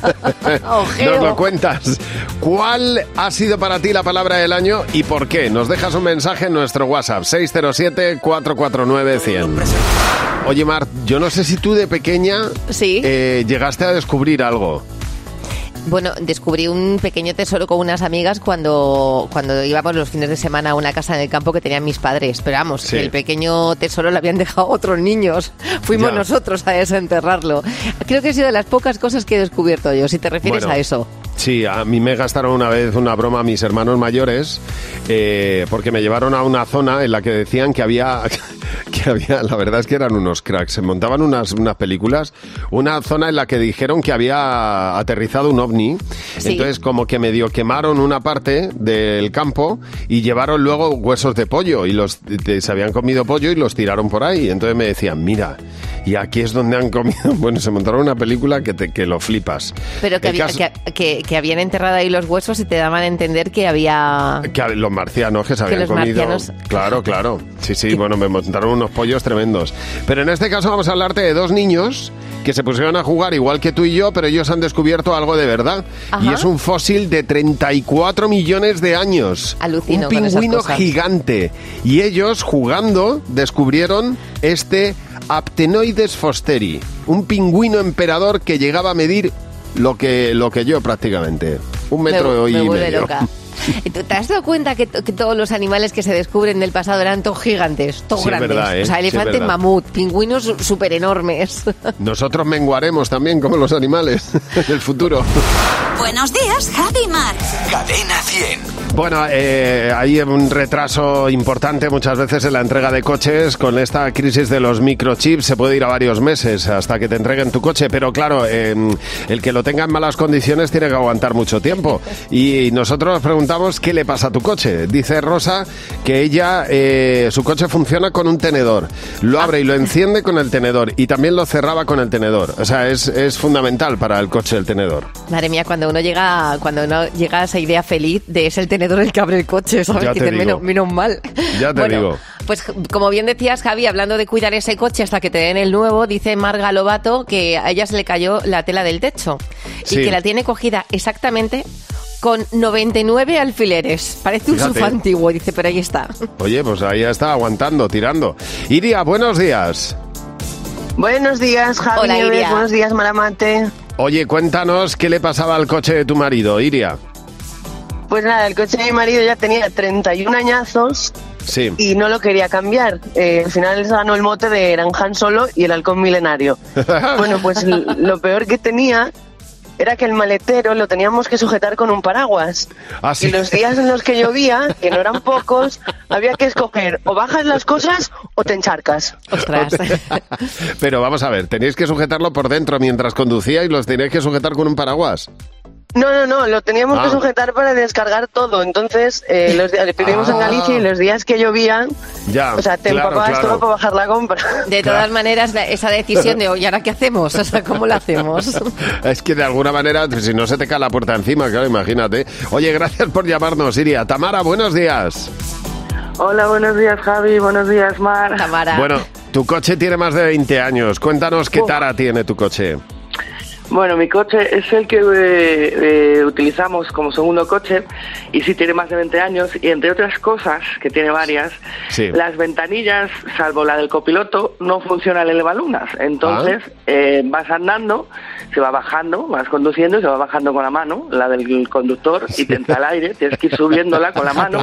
[SPEAKER 3] no.
[SPEAKER 4] Ojeo.
[SPEAKER 3] Nos lo cuentas. ¿Cuál ha sido para ti la palabra del año y por qué? Nos dejas un mensaje en nuestro WhatsApp, seis cero siete, cuatro cuatro nueve, cien. Oye, Mar, yo no sé si tú de pequeña
[SPEAKER 4] ¿Sí?
[SPEAKER 3] eh, llegaste a descubrir algo.
[SPEAKER 4] Bueno, descubrí un pequeño tesoro con unas amigas cuando, cuando íbamos los fines de semana a una casa en el campo que tenían mis padres. Pero vamos,
[SPEAKER 3] Sí.
[SPEAKER 4] que el pequeño tesoro lo habían dejado otros niños. Fuimos
[SPEAKER 3] Ya.
[SPEAKER 4] nosotros a desenterrarlo. Creo que ha sido de las pocas cosas que he descubierto yo, si te refieres
[SPEAKER 3] Bueno,
[SPEAKER 4] a eso.
[SPEAKER 3] Sí, a mí me gastaron una vez una broma mis hermanos mayores eh, porque me llevaron a una zona en la que decían que había que había, la verdad es que eran unos cracks, se montaban unas, unas películas, una zona en la que dijeron que había aterrizado un ovni, sí. Entonces como que medio quemaron una parte del campo y llevaron luego huesos de pollo y los de, se habían comido pollo y los tiraron por ahí, entonces me decían, mira, y aquí es donde han comido, bueno, se montaron una película que, te, que lo flipas.
[SPEAKER 4] Pero que, había, caso... que, que, que habían enterrado ahí los huesos y te daban a entender que había...
[SPEAKER 3] Que los marcianos que se habían
[SPEAKER 4] que los
[SPEAKER 3] comido.
[SPEAKER 4] Marcianos...
[SPEAKER 3] Claro, claro. Sí, sí, bueno, me montaron unos pollos tremendos. Pero en este caso vamos a hablarte de dos niños que se pusieron a jugar igual que tú y yo, pero ellos han descubierto algo de verdad. Ajá. Y es un fósil de treinta y cuatro millones de años.
[SPEAKER 4] Alucino.
[SPEAKER 3] Un pingüino gigante. Y ellos, jugando, descubrieron este Aptenoides fosteri, un pingüino emperador que llegaba a medir lo que, lo que yo prácticamente. Un metro
[SPEAKER 4] me,
[SPEAKER 3] y
[SPEAKER 4] me
[SPEAKER 3] medio.
[SPEAKER 4] Vuelve loca. ¿Te has dado cuenta que, que todos los animales que se descubren del pasado eran todos gigantes, todos
[SPEAKER 3] sí,
[SPEAKER 4] grandes?
[SPEAKER 3] Verdad, ¿eh?
[SPEAKER 4] O sea, elefantes, sí, mamut, pingüinos súper enormes.
[SPEAKER 3] Nosotros menguaremos también como los animales del futuro.
[SPEAKER 1] Buenos días, Javi y Mar.
[SPEAKER 2] Cadena cien.
[SPEAKER 3] Bueno, eh, hay un retraso importante muchas veces en la entrega de coches. Con esta crisis de los microchips se puede ir a varios meses hasta que te entreguen tu coche, pero claro, eh, el que lo tenga en malas condiciones tiene que aguantar mucho tiempo. Y nosotros nos preguntamos qué le pasa a tu coche. Dice Rosa que ella, eh, su coche funciona con un tenedor. Lo abre y lo enciende con el tenedor y también lo cerraba con el tenedor. O sea, es, es fundamental para el coche el tenedor.
[SPEAKER 4] Madre mía, cuando uno llega, cuando uno llega a esa idea feliz de es el tenedor el que abre el coche, ¿sabes?
[SPEAKER 3] Ya
[SPEAKER 4] que
[SPEAKER 3] te
[SPEAKER 4] dices,
[SPEAKER 3] digo.
[SPEAKER 4] menos, menos mal.
[SPEAKER 3] Ya te
[SPEAKER 4] bueno,
[SPEAKER 3] digo.
[SPEAKER 4] Pues como bien decías, Javi, hablando de cuidar ese coche hasta que te den el nuevo, dice Marga Lobato que a ella se le cayó la tela del techo y
[SPEAKER 3] Sí.
[SPEAKER 4] que la tiene cogida exactamente con noventa y nueve alfileres. Parece un
[SPEAKER 3] Fíjate.
[SPEAKER 4] sofá antiguo, dice, pero ahí está.
[SPEAKER 3] Oye, pues ahí está, aguantando, tirando. Iria, buenos días.
[SPEAKER 19] Buenos días, Javi.
[SPEAKER 4] Hola,
[SPEAKER 19] Nieves.
[SPEAKER 4] Iria.
[SPEAKER 19] Buenos días, Maramate.
[SPEAKER 3] Oye, cuéntanos qué le pasaba al coche de tu marido, Iria.
[SPEAKER 19] Pues nada, el coche de mi marido ya tenía treinta y un añazos
[SPEAKER 3] Sí.
[SPEAKER 19] y no lo quería cambiar. Eh, al final les ganó el mote de Gran Han Solo y el halcón milenario. Bueno, pues l- lo peor que tenía era que el maletero lo teníamos que sujetar con un paraguas.
[SPEAKER 3] Ah, sí.
[SPEAKER 19] Y los días en los que llovía, que no eran pocos, había que escoger o bajas las cosas o te encharcas.
[SPEAKER 4] Ostras.
[SPEAKER 3] Pero vamos a ver, tenéis que sujetarlo por dentro mientras conducía y los tenéis que sujetar con un paraguas.
[SPEAKER 19] No, no, no, lo teníamos
[SPEAKER 3] Ah.
[SPEAKER 19] que sujetar para descargar todo. Entonces, eh, los días, vivimos
[SPEAKER 3] Ah.
[SPEAKER 19] en Galicia y los días que llovían,
[SPEAKER 3] Ya,
[SPEAKER 19] o sea, te
[SPEAKER 3] claro,
[SPEAKER 19] empapabas
[SPEAKER 3] claro.
[SPEAKER 19] todo para bajar la compra.
[SPEAKER 4] De todas maneras, la- esa decisión de, oye, ¿ahora qué hacemos? O sea, ¿cómo lo hacemos?
[SPEAKER 3] Es que de alguna manera, si no se te cae la puerta encima, claro, imagínate. Oye, gracias por llamarnos, Iria. Tamara, buenos días.
[SPEAKER 20] Hola, buenos días, Javi. Buenos días, Mar.
[SPEAKER 4] Tamara.
[SPEAKER 3] Bueno, tu coche tiene más de veinte años. Cuéntanos qué tara tiene tu coche.
[SPEAKER 20] Bueno, mi coche es el que eh, eh, utilizamos como segundo coche y sí tiene más de veinte años y entre otras cosas, que tiene varias,
[SPEAKER 3] Sí.
[SPEAKER 20] las ventanillas, salvo la del copiloto, no funciona el elevalunas. Entonces
[SPEAKER 3] Ah.
[SPEAKER 20] eh, vas andando, se va bajando, vas conduciendo y se va bajando con la mano, la del conductor, y te entra el aire, tienes que ir subiéndola con la mano.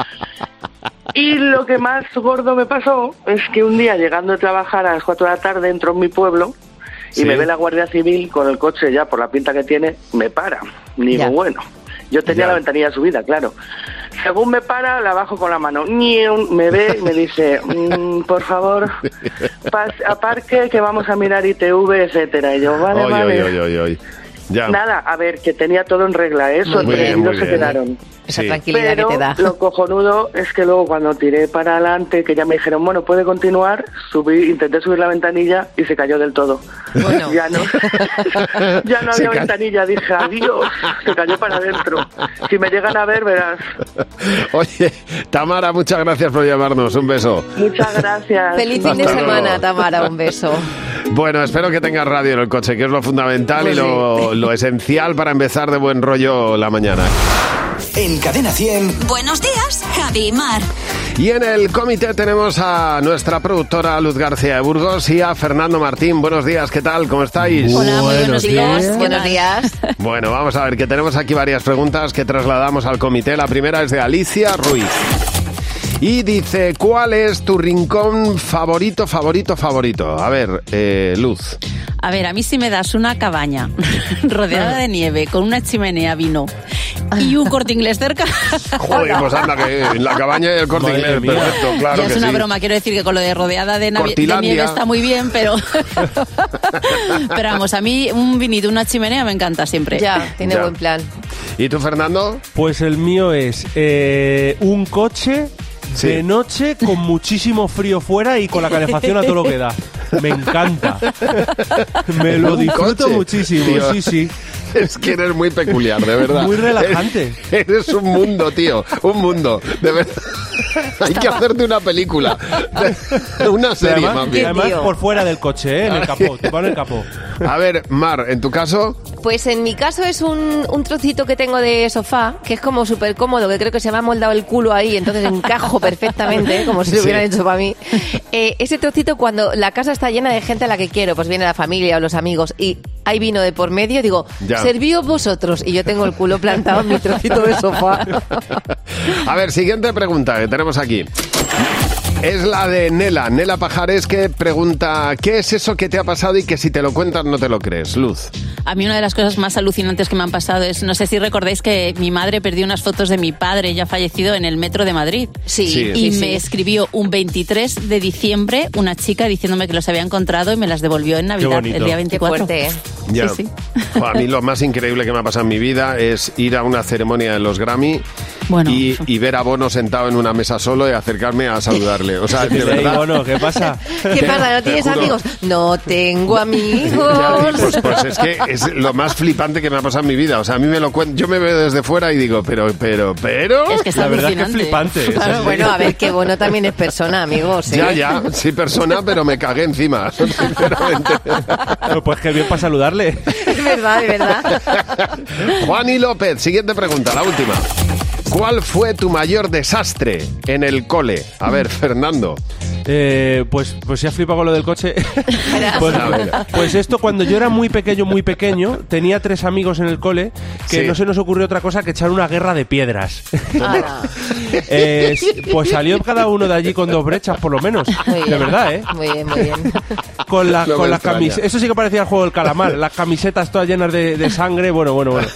[SPEAKER 20] Y lo que más gordo me pasó es que un día llegando a trabajar a las cuatro de la tarde entro en mi pueblo y
[SPEAKER 3] Sí.
[SPEAKER 20] me ve la Guardia Civil con el coche ya por la pinta que tiene, me para. Digo,
[SPEAKER 4] Ya.
[SPEAKER 20] bueno, yo tenía
[SPEAKER 3] Ya.
[SPEAKER 20] la ventanilla subida, claro. Según me para, la bajo con la mano. Ñiu, me ve y me dice, mm, por favor, pas- aparque que vamos a mirar I T V, etcétera. Y yo, vale,
[SPEAKER 3] Oy,
[SPEAKER 20] vale.
[SPEAKER 3] oy, oy, oy, oy. Ya.
[SPEAKER 20] Nada, a ver, que tenía todo en regla, ¿eh?
[SPEAKER 3] Muy bien,
[SPEAKER 20] Sorprendidos
[SPEAKER 3] muy
[SPEAKER 20] se
[SPEAKER 3] bien.
[SPEAKER 20] quedaron.
[SPEAKER 4] Esa
[SPEAKER 3] Sí.
[SPEAKER 4] tranquilidad
[SPEAKER 20] Pero
[SPEAKER 4] que te da.
[SPEAKER 20] lo cojonudo es que luego cuando tiré para adelante, que ya me dijeron, bueno, puede continuar, subí, intenté subir la ventanilla y se cayó del todo.
[SPEAKER 4] Bueno.
[SPEAKER 20] Ya no, ya no
[SPEAKER 3] Se
[SPEAKER 20] había
[SPEAKER 3] ca-
[SPEAKER 20] ventanilla, dije, adiós, se cayó para adentro. Si me llegan a ver, verás.
[SPEAKER 3] Oye, Tamara, muchas gracias por llamarnos. Un beso.
[SPEAKER 20] Muchas gracias.
[SPEAKER 4] Feliz fin de
[SPEAKER 3] Hasta luego.
[SPEAKER 4] semana, Tamara. Un beso.
[SPEAKER 3] Bueno, espero que tengas radio en el coche, que es lo fundamental
[SPEAKER 4] Pues
[SPEAKER 3] y lo, lo esencial para empezar de buen rollo la mañana.
[SPEAKER 2] En Cadena cien.
[SPEAKER 1] Buenos días, Javi y Mar.
[SPEAKER 3] Y en el comité tenemos a nuestra productora Luz García de Burgos y a Fernando Martín. Buenos días, ¿qué tal? ¿Cómo estáis?
[SPEAKER 21] Hola, muy buenos días.
[SPEAKER 4] Buenos días.
[SPEAKER 3] Bueno, vamos a ver, que tenemos aquí varias preguntas que trasladamos al comité. La primera es de Alicia Ruiz. Y dice, ¿cuál es tu rincón favorito, favorito, favorito? A ver, eh, Luz.
[SPEAKER 21] A ver, a mí si me das una cabaña rodeada de nieve, con una chimenea, vino y un Corte Inglés cerca.
[SPEAKER 3] Joder, pues anda, que en la cabaña y el Corte
[SPEAKER 21] Madre
[SPEAKER 3] Inglés,
[SPEAKER 21] mía.
[SPEAKER 3] perfecto, claro
[SPEAKER 21] Ya
[SPEAKER 3] que
[SPEAKER 21] es una
[SPEAKER 3] sí.
[SPEAKER 21] broma, quiero decir que con lo de rodeada de, navi- de
[SPEAKER 3] Cortilandia.
[SPEAKER 21] nieve está muy bien, pero pero vamos, a mí un vinito, una chimenea me encanta siempre.
[SPEAKER 4] Ya, tiene
[SPEAKER 3] Ya.
[SPEAKER 4] buen plan.
[SPEAKER 3] ¿Y tú, Fernando?
[SPEAKER 6] Pues el mío es eh, un coche
[SPEAKER 3] Sí.
[SPEAKER 6] de noche con muchísimo frío fuera y con la calefacción a todo lo que da. Me encanta. Me lo
[SPEAKER 3] Un
[SPEAKER 6] disfruto
[SPEAKER 3] coche,
[SPEAKER 6] muchísimo,
[SPEAKER 3] tío.
[SPEAKER 6] sí, sí.
[SPEAKER 3] Es que eres muy peculiar, de verdad.
[SPEAKER 6] Muy relajante.
[SPEAKER 3] Eres, eres un mundo, tío. Un mundo. De verdad. Hay que hacerte una película. Una serie,
[SPEAKER 6] además,
[SPEAKER 3] más bien.
[SPEAKER 6] además por fuera del coche, ¿eh? En el capó. Te pone el capó.
[SPEAKER 3] A ver, Mar, ¿en tu caso?
[SPEAKER 4] Pues en mi caso es un, un trocito que tengo de sofá, que es como súper cómodo, que creo que se me ha moldado el culo ahí, entonces encajo perfectamente, ¿eh? Como si lo
[SPEAKER 3] Sí.
[SPEAKER 4] hubieran hecho para mí. Eh, ese trocito cuando la casa está llena de gente a la que quiero, pues viene la familia o los amigos y hay vino de por medio, digo,
[SPEAKER 3] Ya.
[SPEAKER 4] servíos vosotros, y yo tengo el culo plantado en mi trocito de sofá.
[SPEAKER 3] A ver, siguiente pregunta que tenemos aquí. Es la de Nela, Nela Pajares, que pregunta, ¿qué es eso que te ha pasado y que si te lo cuentas no te lo crees? Luz.
[SPEAKER 21] A mí una de las cosas más alucinantes que me han pasado es, no sé si recordáis que mi madre perdió unas fotos de mi padre ya fallecido en el metro de Madrid.
[SPEAKER 4] Sí,
[SPEAKER 3] Sí.
[SPEAKER 21] Y
[SPEAKER 4] sí,
[SPEAKER 21] me
[SPEAKER 4] sí.
[SPEAKER 21] escribió un veintitrés de diciembre una chica diciéndome que los había encontrado y me las devolvió en Navidad,
[SPEAKER 6] bonito.
[SPEAKER 21] el día
[SPEAKER 4] Qué
[SPEAKER 21] veinticuatro.
[SPEAKER 4] fuerte, ¿eh?
[SPEAKER 3] Ya.
[SPEAKER 21] Sí,
[SPEAKER 3] Jo, a mí lo más increíble que me ha pasado en mi vida es ir a una ceremonia de los Grammy
[SPEAKER 21] Bueno.
[SPEAKER 3] y, y ver a Bono sentado en una mesa solo y acercarme a saludarle. O sea, de
[SPEAKER 6] Ey,
[SPEAKER 3] verdad.
[SPEAKER 6] Bono, ¿qué pasa?
[SPEAKER 4] ¿Qué pasa? ¿No
[SPEAKER 3] Te
[SPEAKER 4] tienes
[SPEAKER 3] juro.
[SPEAKER 4] amigos? No tengo
[SPEAKER 3] Ya,
[SPEAKER 4] amigos.
[SPEAKER 3] pues, pues es que es lo más flipante que me ha pasado en mi vida. O sea, a mí me lo cuento, yo me veo desde fuera y digo, pero, pero, pero...
[SPEAKER 21] Es que es
[SPEAKER 6] La verdad es que es
[SPEAKER 21] alucinante.
[SPEAKER 6] flipante. es
[SPEAKER 4] Claro,
[SPEAKER 6] así.
[SPEAKER 4] bueno, a ver, que Bono también es persona, amigos. ¿eh?
[SPEAKER 3] Ya, ya, sí persona, pero me cagué encima, sinceramente.
[SPEAKER 6] Pues qué bien para saludarle.
[SPEAKER 4] Es verdad, es verdad.
[SPEAKER 3] Juan y López, siguiente pregunta, la última. ¿Cuál fue tu mayor desastre en el cole? A ver, Fernando.
[SPEAKER 6] Eh, pues, pues ya flipa con lo del coche. pues,
[SPEAKER 3] A ver.
[SPEAKER 6] pues esto, cuando yo era muy pequeño, muy pequeño, tenía tres amigos en el cole que
[SPEAKER 3] Sí.
[SPEAKER 6] no se nos ocurrió otra cosa que echar una guerra de piedras.
[SPEAKER 4] Ala.
[SPEAKER 6] Eh, pues salió cada uno de allí con dos brechas, por lo menos.
[SPEAKER 4] Muy bien.
[SPEAKER 6] De verdad, ¿eh?
[SPEAKER 4] Muy bien, muy bien.
[SPEAKER 6] Con, la-
[SPEAKER 3] No me
[SPEAKER 6] con las
[SPEAKER 3] extraña.
[SPEAKER 6] camisetas. Eso sí que parecía el juego del calamar. Las camisetas todas llenas de, de sangre. Bueno, bueno, bueno.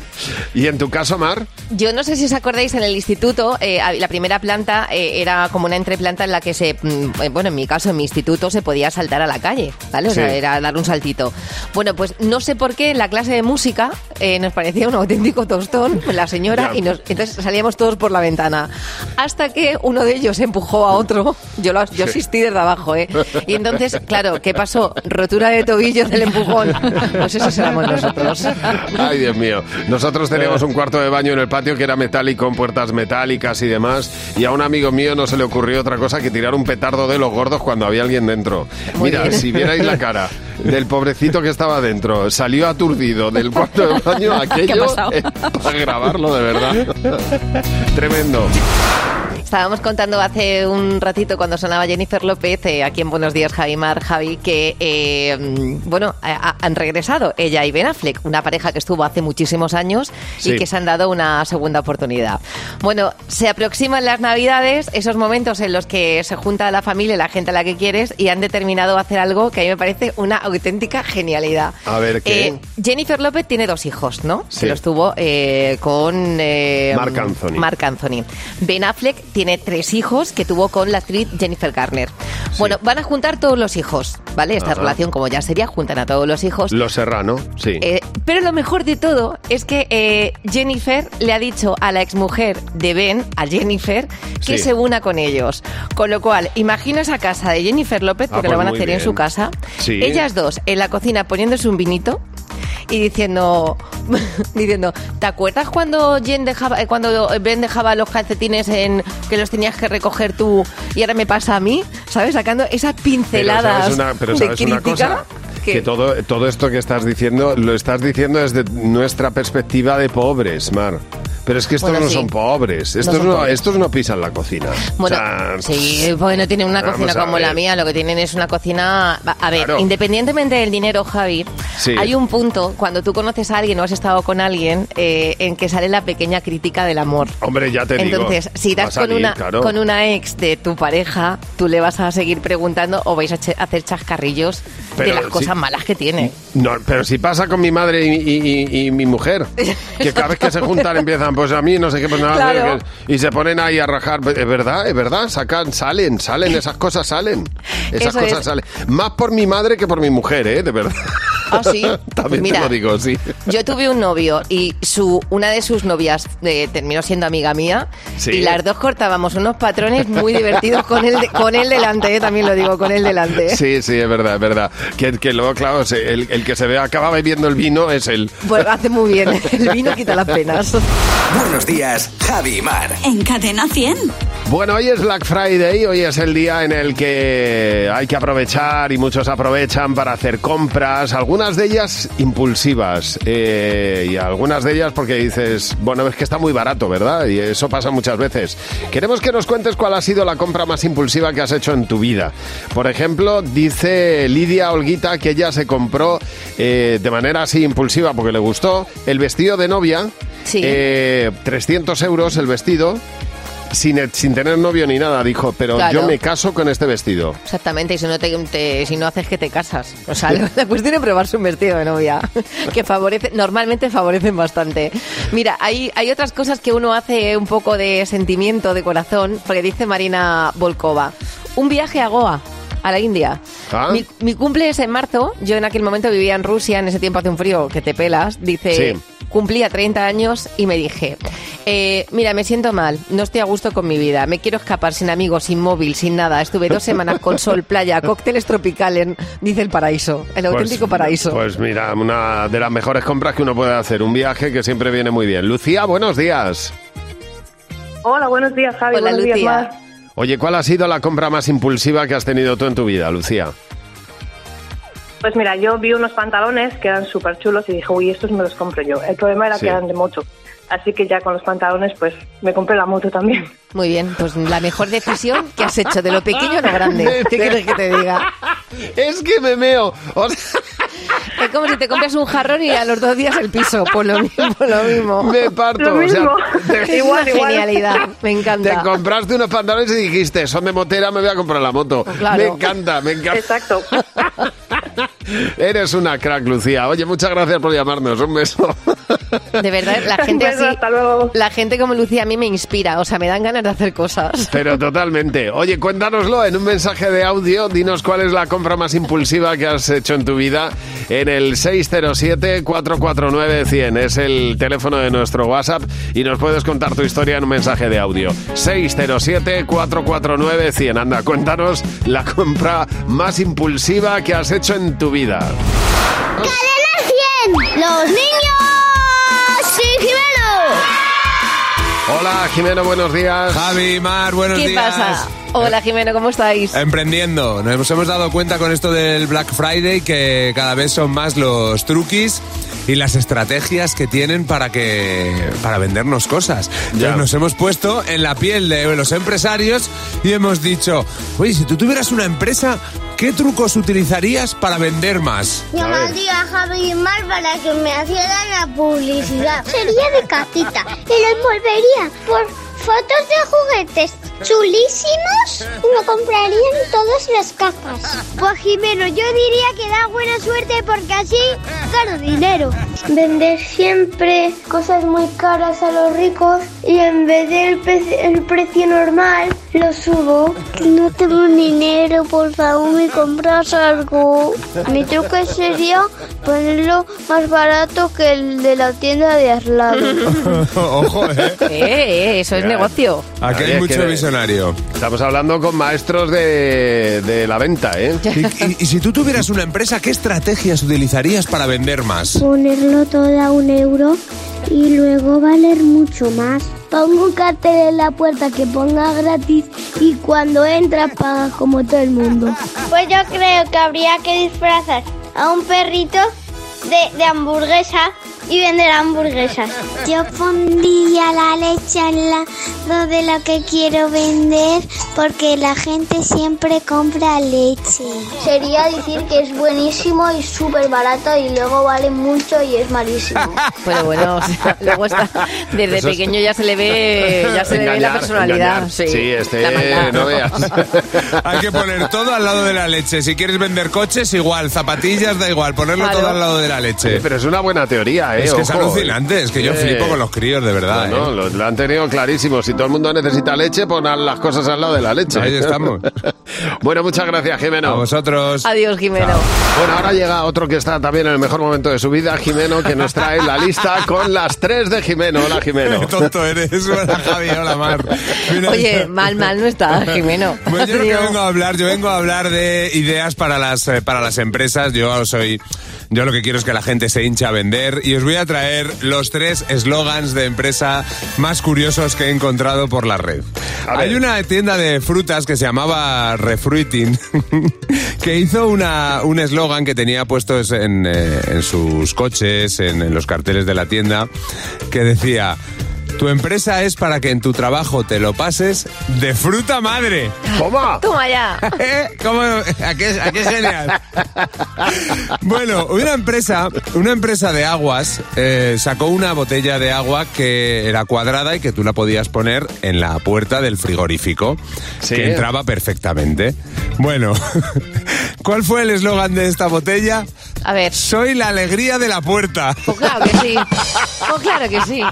[SPEAKER 3] ¿Y en tu caso, Mar?
[SPEAKER 4] Yo no sé si os acordáis, en el instituto, eh, la primera planta eh, era como una entreplanta en la que se, mm, eh, bueno, en mi caso, en mi instituto, se podía saltar a la calle, ¿vale? O
[SPEAKER 3] Sí.
[SPEAKER 4] sea, era dar un saltito. Bueno, pues no sé por qué en la clase de música eh, nos parecía un auténtico tostón la señora
[SPEAKER 3] Ya.
[SPEAKER 4] y nos, entonces salíamos todos por la ventana. Hasta que uno de ellos empujó a otro, yo, lo, yo asistí desde abajo, ¿eh? Y entonces, claro, ¿qué pasó? Rotura de tobillo del empujón. Pues eso éramos nosotros.
[SPEAKER 3] Ay, Dios mío. Nosotros teníamos un cuarto de baño en el patio que era metálico, con puertas metálicas y demás. Y a un amigo mío no se le ocurrió otra cosa que tirar un petardo de los gordos cuando había alguien dentro.
[SPEAKER 4] Muy
[SPEAKER 3] Mira,
[SPEAKER 4] bien.
[SPEAKER 3] si vierais la cara del pobrecito que estaba dentro, salió aturdido del cuarto de baño, aquello
[SPEAKER 21] pasado?
[SPEAKER 3] eh, para grabarlo, de verdad. Tremendo.
[SPEAKER 4] Estábamos contando hace un ratito cuando sonaba Jennifer López, eh, aquí en Buenos Días, Javi Mar, Javi, que, eh, mm, bueno, a- a- han regresado ella y Ben Affleck, una pareja que estuvo hace muchísimos años
[SPEAKER 3] Sí.
[SPEAKER 4] y que se han dado una segunda oportunidad. Bueno, se aproximan las Navidades, esos momentos en los que se junta la familia y la gente a la que quieres y han determinado hacer algo que a mí me parece una auténtica genialidad.
[SPEAKER 3] A ver, ¿qué?
[SPEAKER 4] Eh, Jennifer López tiene dos hijos, ¿no?
[SPEAKER 3] Sí.
[SPEAKER 4] Que los tuvo eh, con... eh,
[SPEAKER 3] Marc Anthony.
[SPEAKER 4] Marc Anthony. Ben Affleck tiene tres hijos que tuvo con la actriz Jennifer Garner. Bueno, van a juntar todos los hijos, ¿vale? Esta
[SPEAKER 3] Ajá.
[SPEAKER 4] relación, como ya sería, juntan a todos los hijos.
[SPEAKER 3] Los Serrano, sí.
[SPEAKER 4] Eh, pero lo mejor de todo es que eh, Jennifer le ha dicho a la exmujer de Ben, a Jennifer, que
[SPEAKER 3] Sí.
[SPEAKER 4] se una con ellos. Con lo cual, imagina esa casa de Jennifer López,
[SPEAKER 3] Ah,
[SPEAKER 4] porque
[SPEAKER 3] pues
[SPEAKER 4] lo van a
[SPEAKER 3] muy
[SPEAKER 4] hacer en
[SPEAKER 3] bien.
[SPEAKER 4] su casa.
[SPEAKER 3] Sí.
[SPEAKER 4] Ellas dos en la cocina poniéndose un vinito y diciendo, diciendo, ¿te acuerdas cuando Jen dejaba, eh, cuando Ben dejaba los calcetines en que los tenías que recoger tú y ahora me pasa a mí? ¿Sabes? Sacando esas
[SPEAKER 3] Pero
[SPEAKER 4] pinceladas
[SPEAKER 3] sabes una, pero
[SPEAKER 4] de
[SPEAKER 3] sabes una
[SPEAKER 4] crítica.
[SPEAKER 3] cosa,
[SPEAKER 4] ¿Qué?
[SPEAKER 3] que todo, todo esto que estás diciendo, lo estás diciendo desde nuestra perspectiva de pobres, Mar. Pero es que estos
[SPEAKER 4] Bueno,
[SPEAKER 3] no
[SPEAKER 4] sí.
[SPEAKER 3] son pobres. Estos
[SPEAKER 4] No son
[SPEAKER 3] no,
[SPEAKER 4] pobres.
[SPEAKER 3] estos no pisan la cocina.
[SPEAKER 4] Bueno,
[SPEAKER 3] O sea,
[SPEAKER 4] sí, pues no tienen una
[SPEAKER 3] vamos
[SPEAKER 4] cocina
[SPEAKER 3] a
[SPEAKER 4] como
[SPEAKER 3] ver.
[SPEAKER 4] la mía, lo que tienen es una cocina... A ver,
[SPEAKER 3] Claro.
[SPEAKER 4] independientemente del dinero, Javi,
[SPEAKER 3] Sí.
[SPEAKER 4] hay un punto cuando tú conoces a alguien o has estado con alguien eh, en que sale la pequeña crítica del amor.
[SPEAKER 3] Hombre, ya te digo.
[SPEAKER 4] Entonces, si
[SPEAKER 3] va a
[SPEAKER 4] das con,
[SPEAKER 3] salir,
[SPEAKER 4] una,
[SPEAKER 3] claro.
[SPEAKER 4] con una ex de tu pareja, tú le vas a seguir preguntando o vais a che- hacer chascarrillos
[SPEAKER 3] Pero
[SPEAKER 4] de las
[SPEAKER 3] sí.
[SPEAKER 4] cosas malas que tiene.
[SPEAKER 3] No, pero si pasa con mi madre y, y- y- y mi mujer, que cada vez que se juntan empiezan, pues a mí no sé qué, pues nada,
[SPEAKER 4] Claro.
[SPEAKER 3] que- y se ponen ahí a rajar. Es verdad, es verdad, sacan, salen, salen, esas cosas salen. Esas
[SPEAKER 4] Eso
[SPEAKER 3] cosas
[SPEAKER 4] es.
[SPEAKER 3] salen. Más por mi madre que por mi mujer, ¿eh? De verdad.
[SPEAKER 4] Ah, sí.
[SPEAKER 3] También
[SPEAKER 4] Mira,
[SPEAKER 3] te lo digo, sí.
[SPEAKER 4] Yo tuve un novio y su una de sus novias eh, terminó siendo amiga mía
[SPEAKER 3] Sí.
[SPEAKER 4] y las dos cortábamos unos patrones muy divertidos con él, de- con él delante, eh, también lo digo, con él delante.
[SPEAKER 3] Sí, sí, es verdad, es verdad. Que, que luego, claro, se- el, el que se ve acaba bebiendo el vino es el...
[SPEAKER 4] Pues hace muy bien, el vino quita las penas.
[SPEAKER 2] Buenos días, Javi y Mar.
[SPEAKER 1] En Cadena cien.
[SPEAKER 3] Bueno, hoy es Black Friday, hoy es el día en el que hay que aprovechar y muchos aprovechan para hacer compras, algunas de ellas impulsivas eh, y algunas de ellas porque dices, bueno, es que está muy barato, ¿verdad? Y eso pasa muchas veces. Queremos que nos cuentes cuál ha sido la compra más impulsiva que has hecho en tu vida. Por ejemplo, dice Lidia Olguita que ella se compró eh, de manera así impulsiva porque le gustó el vestido de novia,
[SPEAKER 4] Sí.
[SPEAKER 3] eh, trescientos euros el vestido. Sin, sin tener novio ni nada, dijo, pero
[SPEAKER 4] Claro.
[SPEAKER 3] yo me caso con este vestido.
[SPEAKER 4] Exactamente, y si no, te, te- si no haces que te casas. O sea, la cuestión es probarse un vestido de novia, que favorece, normalmente favorecen bastante. Mira, hay, hay otras cosas que uno hace un poco de sentimiento, de corazón, porque dice Marina Volkova, un viaje a Goa, a la India.
[SPEAKER 3] Ah.
[SPEAKER 4] Mi, mi cumple es en marzo, yo en aquel momento vivía en Rusia, en ese tiempo hace un frío que te pelas, dice...
[SPEAKER 3] Sí.
[SPEAKER 4] Cumplía treinta años y me dije, eh, mira, me siento mal, no estoy a gusto con mi vida, me quiero escapar sin amigos, sin móvil, sin nada. Estuve dos semanas con sol, playa, cócteles tropicales, dice el paraíso, el auténtico paraíso.
[SPEAKER 3] Pues mira, una de las mejores compras que uno puede hacer, un viaje que siempre viene muy bien. Lucía, buenos días.
[SPEAKER 5] Hola, buenos días, Javi.
[SPEAKER 4] Hola,
[SPEAKER 5] buenos días,
[SPEAKER 4] Lucía.
[SPEAKER 5] Mar.
[SPEAKER 3] Oye, ¿cuál ha sido la compra más impulsiva que has tenido tú en tu vida, Lucía?
[SPEAKER 5] Pues mira, yo vi unos pantalones que eran súper chulos y dije, uy, estos me los compro yo. El problema era
[SPEAKER 3] Sí.
[SPEAKER 5] que eran de moto. Así que ya con los pantalones, pues me compré la moto también.
[SPEAKER 4] Muy bien, pues la mejor decisión que has hecho, de lo pequeño a lo grande. ¿Qué quieres que te diga?
[SPEAKER 3] Es que me meo. O sea,
[SPEAKER 4] Es como si te compras un jarrón y a los dos días el piso, pues lo mismo, lo mismo.
[SPEAKER 3] me parto.
[SPEAKER 5] Lo
[SPEAKER 3] o sea,
[SPEAKER 5] mismo.
[SPEAKER 3] te-
[SPEAKER 4] Igual,
[SPEAKER 5] igual.
[SPEAKER 4] genialidad, me
[SPEAKER 3] Te
[SPEAKER 4] encanta.
[SPEAKER 3] compraste unos pantalones y dijiste, son de motera, me voy a comprar la moto.
[SPEAKER 4] Claro.
[SPEAKER 3] Me encanta, me encanta.
[SPEAKER 5] Exacto.
[SPEAKER 3] Eres una crack, Lucía. Oye, muchas gracias por llamarnos. Un beso.
[SPEAKER 4] De verdad, la gente
[SPEAKER 5] Bueno,
[SPEAKER 4] así,
[SPEAKER 5] hasta luego.
[SPEAKER 4] la gente como Lucía a mí me inspira, o sea, me dan ganas de hacer cosas.
[SPEAKER 3] Pero totalmente. Oye, cuéntanoslo en un mensaje de audio. Dinos cuál es la compra más impulsiva que has hecho en tu vida en el seis cero siete, cuatro cuatro nueve, cien. Es el teléfono de nuestro WhatsApp y nos puedes contar tu historia en un mensaje de audio. seis cero siete, cuatro cuatro nueve, cien. Anda, cuéntanos la compra más impulsiva que has hecho en tu vida.
[SPEAKER 22] ¡Cadena cien! ¡Los niños! ¡Sí, Jimeno!
[SPEAKER 3] Hola, Jimeno, buenos días.
[SPEAKER 7] Javi, Mar, buenos
[SPEAKER 4] ¿Qué
[SPEAKER 7] días.
[SPEAKER 4] pasa? Hola, Jimeno, ¿cómo estáis?
[SPEAKER 7] Emprendiendo. Nos hemos dado cuenta con esto del Black Friday que cada vez son más los truquis y las estrategias que tienen para que para vendernos cosas.
[SPEAKER 3] Ya.
[SPEAKER 7] Entonces nos hemos puesto en la piel de los empresarios y hemos dicho, oye, si tú tuvieras una empresa, ¿qué trucos utilizarías para vender más?
[SPEAKER 22] Llamaría a Javi y Mar para que me hicieran la publicidad. Sería de casita y lo envolvería por fotos de juguetes chulísimos y me comprarían todas las cajas. Pues Jimeno, yo diría que da buena suerte porque así gano dinero. Vender siempre cosas muy caras a los ricos y en vez del pe- el precio normal lo subo. No tengo dinero, por favor, me compras algo. Mi truco sería ponerlo más barato que el de la tienda de al lado.
[SPEAKER 7] Ojo, ¿eh?
[SPEAKER 4] Eh, eh, eso es
[SPEAKER 3] Ya.
[SPEAKER 4] negocio.
[SPEAKER 7] Aquí
[SPEAKER 3] Oye,
[SPEAKER 7] hay
[SPEAKER 3] es
[SPEAKER 7] mucho
[SPEAKER 3] que-
[SPEAKER 7] visionario.
[SPEAKER 3] Estamos hablando con maestros de, de la venta, ¿eh?
[SPEAKER 7] Y, y- y si tú tuvieras una empresa, ¿qué estrategias utilizarías para vender más?
[SPEAKER 22] Ponerlo todo a un euro y luego valer mucho más. Pongo un cartel en la puerta que ponga gratis y cuando entras pagas como todo el mundo. Pues yo creo que habría que disfrazar a un perrito de, de hamburguesa y vender hamburguesas. Yo pondría la leche al lado de lo que quiero vender porque la gente siempre compra leche. Sería decir que es buenísimo y súper barato y luego vale mucho y es malísimo.
[SPEAKER 4] Pero bueno, o sea, luego está, desde
[SPEAKER 3] Eso es-
[SPEAKER 4] pequeño ya se le ve, ya se le ve la
[SPEAKER 3] Engañar,
[SPEAKER 4] personalidad.
[SPEAKER 3] engañar.
[SPEAKER 4] Sí,
[SPEAKER 3] Sí, este,
[SPEAKER 4] la maldad.
[SPEAKER 3] no veas.
[SPEAKER 7] Hay que poner todo al lado de la leche. Si quieres vender coches, igual. Zapatillas, da igual. Ponerlo
[SPEAKER 4] Claro.
[SPEAKER 7] todo al lado de la leche.
[SPEAKER 3] Pero es una buena teoría, ¿eh?
[SPEAKER 7] Es que es
[SPEAKER 3] Ojo,
[SPEAKER 7] alucinante. Es que yo
[SPEAKER 3] Eh,
[SPEAKER 7] flipo con los críos, de verdad.
[SPEAKER 3] No, no,
[SPEAKER 7] ¿eh?
[SPEAKER 3] lo, lo han tenido clarísimo. Si todo el mundo necesita leche, pon a las cosas al lado de la leche.
[SPEAKER 7] Ahí estamos.
[SPEAKER 3] Bueno, muchas gracias, Jimeno.
[SPEAKER 7] A vosotros.
[SPEAKER 4] Adiós, Jimeno.
[SPEAKER 3] Bueno, ahora llega otro que está también en el mejor momento de su vida, Jimeno, que nos trae la lista con las tres de Jimeno. Hola, Jimeno.
[SPEAKER 7] Qué tonto eres. Hola, Javi. Hola, Mar. Mira,
[SPEAKER 4] Oye, mal, mal no está, Jimeno.
[SPEAKER 7] Pues yo lo que
[SPEAKER 4] Digo,
[SPEAKER 7] vengo a hablar, yo vengo a hablar de ideas para las eh, para las empresas. Yo soy, yo lo que quiero es que la gente se hinche a vender y os voy a traer los tres eslogans de empresa más curiosos que he encontrado por la red. Hay una tienda de frutas que se llamaba Refruiting que hizo una un eslogan que tenía puestos en, eh, en sus coches, en, en los carteles de la tienda, que decía: tu empresa es para que en tu trabajo te lo pases de fruta madre.
[SPEAKER 3] ¿Cómo?
[SPEAKER 4] Toma ya.
[SPEAKER 7] ¿Eh? ¿Cómo? ¿A qué, a qué genial? Bueno, una empresa, una empresa de aguas eh, sacó una botella de agua que era cuadrada y que tú la podías poner en la puerta del frigorífico,
[SPEAKER 3] Sí.
[SPEAKER 7] que entraba perfectamente. Bueno, ¿cuál fue el eslogan de esta botella?
[SPEAKER 4] A ver.
[SPEAKER 7] Soy la alegría de la puerta.
[SPEAKER 4] Pues claro que sí. Pues claro que sí.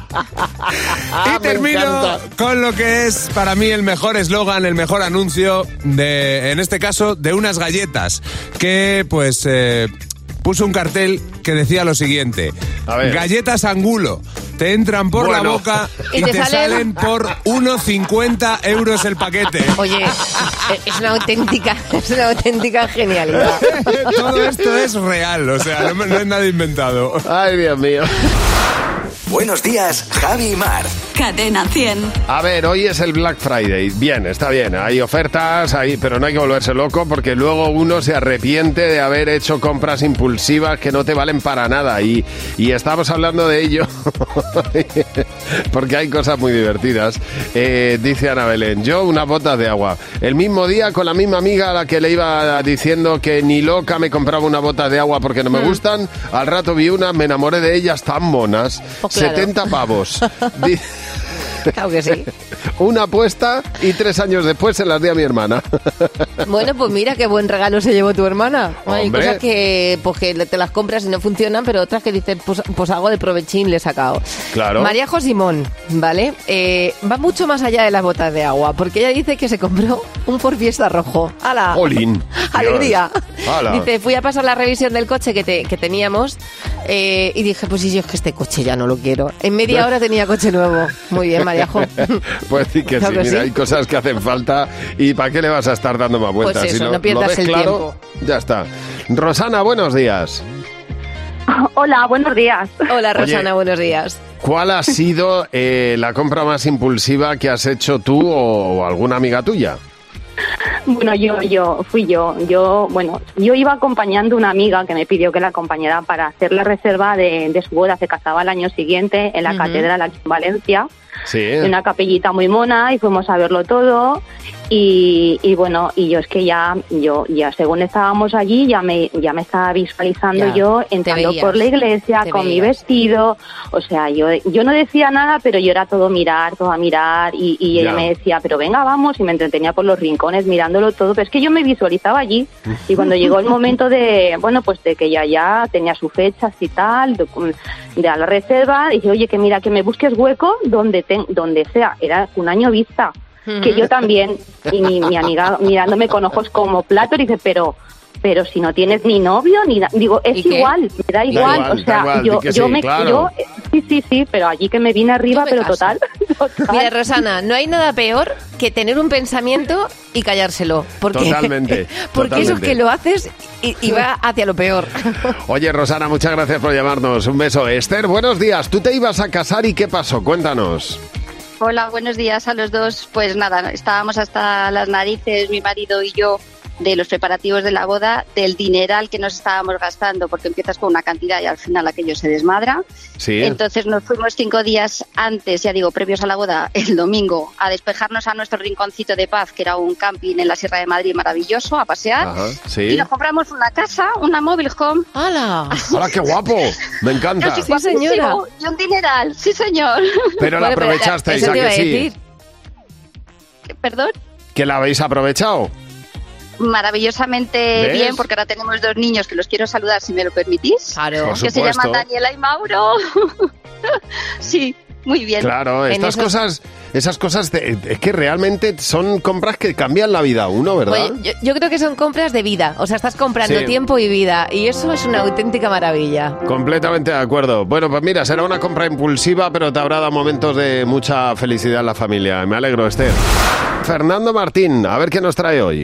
[SPEAKER 3] Ah,
[SPEAKER 7] Y termino con lo que es para mí el mejor eslogan, el mejor anuncio de, en este caso, de unas galletas que pues eh, puso un cartel que decía lo siguiente:
[SPEAKER 3] A ver.
[SPEAKER 7] galletas Angulo, te entran por la
[SPEAKER 3] Bueno.
[SPEAKER 7] boca y,
[SPEAKER 4] ¿Y te
[SPEAKER 7] te,
[SPEAKER 4] salen?
[SPEAKER 7] salen por uno cincuenta euros el paquete.
[SPEAKER 4] Oye, es una auténtica, es una auténtica genialidad.
[SPEAKER 7] Todo esto es real, o sea, no, me- no es nada inventado.
[SPEAKER 3] Ay, Dios mío.
[SPEAKER 2] Buenos días, Javi y Mar.
[SPEAKER 1] Cadena cien.
[SPEAKER 3] A ver, hoy es el Black Friday. Bien, está bien. Hay ofertas, hay, pero no hay que volverse loco porque luego uno se arrepiente de haber hecho compras impulsivas que no te valen para nada. Y, y estamos hablando de ello porque hay cosas muy divertidas. Eh, dice Ana Belén, yo unas botas de agua. El mismo día con la misma amiga a la que le iba diciendo que ni loca me compraba una bota de agua porque no me gustan. Al rato vi una, me enamoré de ellas tan monas.
[SPEAKER 4] Pues claro.
[SPEAKER 3] setenta pavos. Di-
[SPEAKER 4] Claro que sí.
[SPEAKER 3] Una apuesta y tres años después se las di a mi hermana.
[SPEAKER 4] Bueno, pues mira qué buen regalo se llevó tu hermana. Hay
[SPEAKER 3] Hombre.
[SPEAKER 4] cosas que, pues, que te las compras y no funcionan, pero otras que dices, pues, pues algo de provechín le he sacado.
[SPEAKER 3] Claro.
[SPEAKER 4] María Josimón, ¿vale? Eh, va mucho más allá de las botas de agua, porque ella dice que se compró un Ford Fiesta rojo. ¡Hala!
[SPEAKER 3] Jolín.
[SPEAKER 4] ¡Alegría!
[SPEAKER 3] Dios. ¡Hala!
[SPEAKER 4] Dice, fui a pasar la revisión del coche que, te- que teníamos eh, y dije, pues si yo es que este coche ya no lo quiero. En media hora tenía coche nuevo. Muy bien, María Jo.
[SPEAKER 3] Pues sí que
[SPEAKER 4] Claro
[SPEAKER 3] sí,
[SPEAKER 4] que
[SPEAKER 3] mira,
[SPEAKER 4] sí.
[SPEAKER 3] hay cosas que hacen falta y ¿para qué le vas a estar dando más vueltas?
[SPEAKER 4] Pues eso,
[SPEAKER 3] Si lo,
[SPEAKER 4] no pierdas
[SPEAKER 3] lo ves
[SPEAKER 4] el
[SPEAKER 3] claro, ya está. Rosana, buenos días.
[SPEAKER 8] Hola, buenos días.
[SPEAKER 4] Hola,
[SPEAKER 3] Oye.
[SPEAKER 4] Rosana, buenos días.
[SPEAKER 3] ¿Cuál ha sido eh, la compra más impulsiva que has hecho tú o, o alguna amiga tuya?
[SPEAKER 8] Bueno, yo, yo, fui yo. Yo, bueno, yo iba acompañando a una amiga que me pidió que la acompañara para hacer la reserva de, de su boda. Se casaba el año siguiente en la
[SPEAKER 4] Ujú.
[SPEAKER 8] catedral aquí en Valencia,
[SPEAKER 3] Sí.
[SPEAKER 8] en una capellita muy mona, y fuimos a verlo todo. Y, y bueno, y yo es que ya, yo, ya según estábamos allí, ya me, ya me estaba visualizando
[SPEAKER 4] Ya,
[SPEAKER 8] yo
[SPEAKER 4] te
[SPEAKER 8] entrando
[SPEAKER 4] veías,
[SPEAKER 8] por la iglesia
[SPEAKER 4] te
[SPEAKER 8] con mi
[SPEAKER 4] veías.
[SPEAKER 8] vestido. O sea, yo, yo no decía nada, pero yo era todo mirar, todo a mirar, y, y ella
[SPEAKER 3] Ya.
[SPEAKER 8] me decía, pero venga, vamos, y me entretenía por los rincones mirándolo todo. Pero es que yo me visualizaba allí, y cuando llegó el momento de, bueno, pues de que ya ya tenía su fecha y tal, de, de a la reserva, dije, oye, que mira, que me busques hueco donde ten, donde sea. Era un año vista, que yo también, y mi, mi amiga mirándome con ojos como plato, dice, pero pero si no tienes ni novio ni na-". Digo, es
[SPEAKER 4] ¿Y qué?
[SPEAKER 8] igual, me da igual,
[SPEAKER 3] igual,
[SPEAKER 8] o
[SPEAKER 3] da
[SPEAKER 8] sea,
[SPEAKER 3] igual,
[SPEAKER 8] yo
[SPEAKER 3] di que
[SPEAKER 8] yo
[SPEAKER 3] sí,
[SPEAKER 8] me
[SPEAKER 3] claro.
[SPEAKER 8] yo eh, sí, sí, sí, pero allí que me vine arriba,
[SPEAKER 4] Yo me
[SPEAKER 8] pero
[SPEAKER 4] caso.
[SPEAKER 8] total, total.
[SPEAKER 4] Mira, Rosana, no hay nada peor que tener un pensamiento y callárselo. Porque,
[SPEAKER 3] Totalmente,
[SPEAKER 4] porque eso es
[SPEAKER 3] totalmente.
[SPEAKER 4] que lo haces y, y va hacia lo peor.
[SPEAKER 3] Oye, Rosana, muchas gracias por llamarnos. Un beso. Esther, buenos días. Tú te ibas a casar y ¿qué pasó? Cuéntanos.
[SPEAKER 9] Hola, buenos días a los dos. Pues nada, estábamos hasta las narices, mi marido y yo, de los preparativos de la boda, del dineral que nos estábamos gastando, porque empiezas con una cantidad y al final aquello se desmadra.
[SPEAKER 3] Sí.
[SPEAKER 9] Entonces nos fuimos cinco días antes, ya digo, previos a la boda, el domingo, a despejarnos a nuestro rinconcito de paz, que era un camping en la Sierra de Madrid maravilloso, a pasear.
[SPEAKER 3] Ajá, sí.
[SPEAKER 9] Y nos compramos una casa, una mobile home.
[SPEAKER 4] ¡Hala!
[SPEAKER 3] ¡Hala, qué guapo! Me encanta.
[SPEAKER 9] Sí, señora. Y un dineral, sí, señor.
[SPEAKER 3] Pero la aprovechasteis, ¿a que sí?
[SPEAKER 9] ¿Perdón?
[SPEAKER 3] ¿Que la habéis aprovechado?
[SPEAKER 9] Maravillosamente
[SPEAKER 3] ¿Ves?
[SPEAKER 9] bien, porque ahora tenemos dos niños que los quiero saludar, si me lo permitís.
[SPEAKER 4] Claro.
[SPEAKER 3] Por
[SPEAKER 9] que se
[SPEAKER 3] supuesto.
[SPEAKER 9] llaman Daniela y Mauro. Sí, muy bien.
[SPEAKER 3] Claro, estas
[SPEAKER 4] esos...
[SPEAKER 3] cosas, esas cosas de- es que realmente son compras que cambian la vida a uno, ¿verdad?
[SPEAKER 4] Oye, yo, yo creo que son compras de vida. O sea, estás comprando
[SPEAKER 3] Sí.
[SPEAKER 4] tiempo y vida. Y eso es una auténtica maravilla.
[SPEAKER 3] Completamente de acuerdo. Bueno, pues mira, será una compra impulsiva, pero te habrá dado momentos de mucha felicidad en la familia. Me alegro, Esther. Fernando Martín, a ver qué nos trae hoy.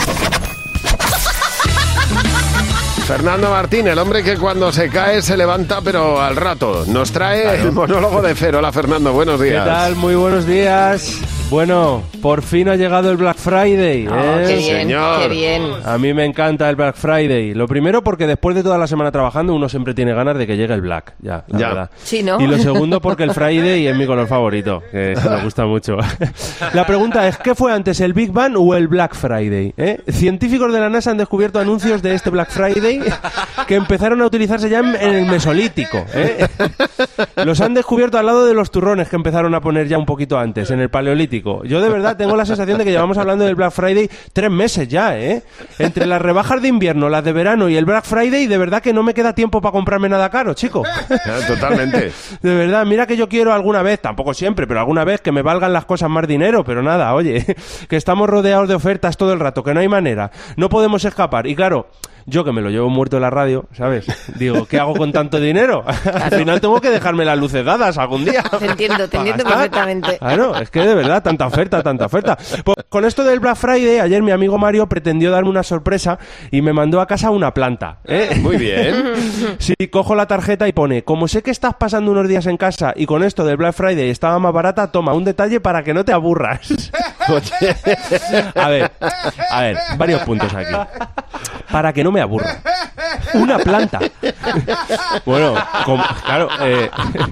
[SPEAKER 3] Fernando Martín, el hombre que cuando se cae se levanta, pero al rato. Nos trae
[SPEAKER 6] Claro.
[SPEAKER 3] el monólogo de Fer. Hola, Fernando, buenos
[SPEAKER 6] ¿Qué
[SPEAKER 3] días.
[SPEAKER 6] tal? Muy buenos días. Bueno, por fin ha llegado el Black Friday.
[SPEAKER 4] Oh,
[SPEAKER 6] ¿eh?
[SPEAKER 4] qué bien,
[SPEAKER 3] señor.
[SPEAKER 4] qué bien.
[SPEAKER 6] A mí me encanta el Black Friday. Lo primero porque después de toda la semana trabajando uno siempre tiene ganas de que llegue el Black. Ya, la
[SPEAKER 3] Ya.
[SPEAKER 6] verdad.
[SPEAKER 4] Sí, ¿no?
[SPEAKER 6] Y lo segundo porque el Friday es mi color favorito, que me gusta mucho. La pregunta es, ¿qué fue antes, el Big Bang o el Black Friday? ¿Eh? Científicos de la NASA han descubierto anuncios de este Black Friday que empezaron a utilizarse ya en, en el Mesolítico. ¿eh? Los han descubierto al lado de los turrones que empezaron a poner ya un poquito antes, en el Paleolítico. Yo de verdad tengo la sensación de que llevamos hablando del Black Friday tres meses ya, ¿eh? Entre las rebajas de invierno, las de verano y el Black Friday, de verdad que no me queda tiempo para comprarme nada caro, chico.
[SPEAKER 3] Ya, totalmente.
[SPEAKER 6] De verdad, mira que yo quiero alguna vez, tampoco siempre, pero alguna vez que me valgan las cosas más dinero, pero nada, oye, que estamos rodeados de ofertas todo el rato, que no hay manera, no podemos escapar. Y claro, yo que me lo llevo muerto en la radio, ¿sabes? Digo, ¿qué hago con tanto dinero? Al final tengo que dejarme las luces dadas algún día.
[SPEAKER 4] Te entiendo, te entiendo
[SPEAKER 6] Para gastar.
[SPEAKER 4] perfectamente.
[SPEAKER 6] Claro, es que de verdad, tanta oferta, tanta oferta. Pues con esto del Black Friday, ayer mi amigo Mario pretendió darme una sorpresa y me mandó a casa una planta. ¿eh?
[SPEAKER 3] Muy bien.
[SPEAKER 6] Sí, cojo la tarjeta y pone, como sé que estás pasando unos días en casa y con esto del Black Friday estaba más barata, toma un detalle para que no te aburras.
[SPEAKER 3] Oye.
[SPEAKER 6] A ver, a ver, varios puntos aquí. Para que no me aburra. Una planta. Bueno, como, claro, eh,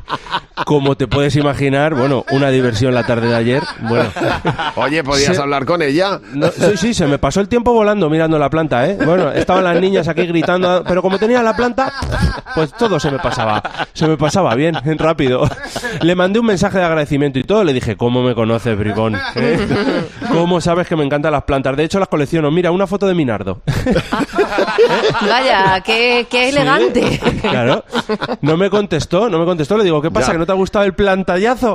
[SPEAKER 6] como te puedes imaginar, bueno, una diversión la tarde de ayer. Bueno,
[SPEAKER 3] Oye, ¿podías
[SPEAKER 6] Se-
[SPEAKER 3] hablar con ella?
[SPEAKER 6] no, sí, sí, se me pasó el tiempo volando mirando la planta, ¿eh? Bueno, estaban las niñas aquí gritando, pero como tenía la planta, pues todo se me pasaba, se me pasaba bien, rápido. Le mandé un mensaje de agradecimiento y todo, le dije, ¿cómo me conoces, bribón? ¿Eh? ¿Cómo sabes que me encantan las plantas? De hecho, las colecciono. Mira, una foto de mi nardo.
[SPEAKER 4] Vaya, qué, qué elegante.
[SPEAKER 6] Claro. No me contestó, no me contestó. Le digo, ¿qué pasa?
[SPEAKER 3] Ya.
[SPEAKER 6] ¿Que no te ha gustado el plantallazo?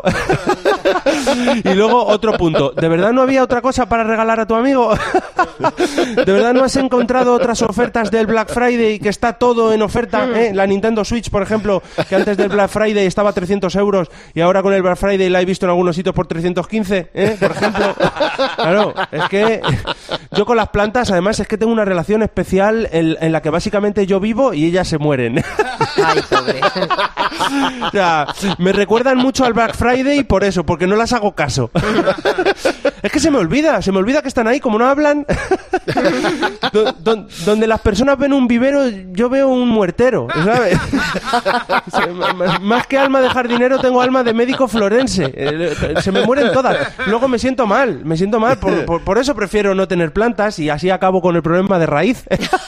[SPEAKER 6] Y luego otro punto. ¿De verdad no había otra cosa para regalar a tu amigo? ¿De verdad no has encontrado otras ofertas del Black Friday que está todo en oferta? ¿eh? La Nintendo Switch, por ejemplo, que antes del Black Friday estaba a trescientos euros y ahora con el Black Friday la he visto en algunos sitios por trescientos quince, ¿eh? Por ejemplo. Claro, es que yo con las plantas, además, es que tengo una relación especial en, en la que básicamente yo vivo y ellas se mueren.
[SPEAKER 4] Ay, pobre.
[SPEAKER 6] O sea, me recuerdan mucho al Black Friday por eso, porque no las hago caso. Es que se me olvida, se me olvida que están ahí, como no hablan. Do- do- donde las personas ven un vivero, yo veo un muertero, ¿sabes? Se- m- Más que alma de jardinero, tengo alma de médico florense. Eh, Se me mueren todas. Luego me siento mal, me siento mal. Por, por- por eso prefiero no tener plantas y así acabo con el problema de raíz.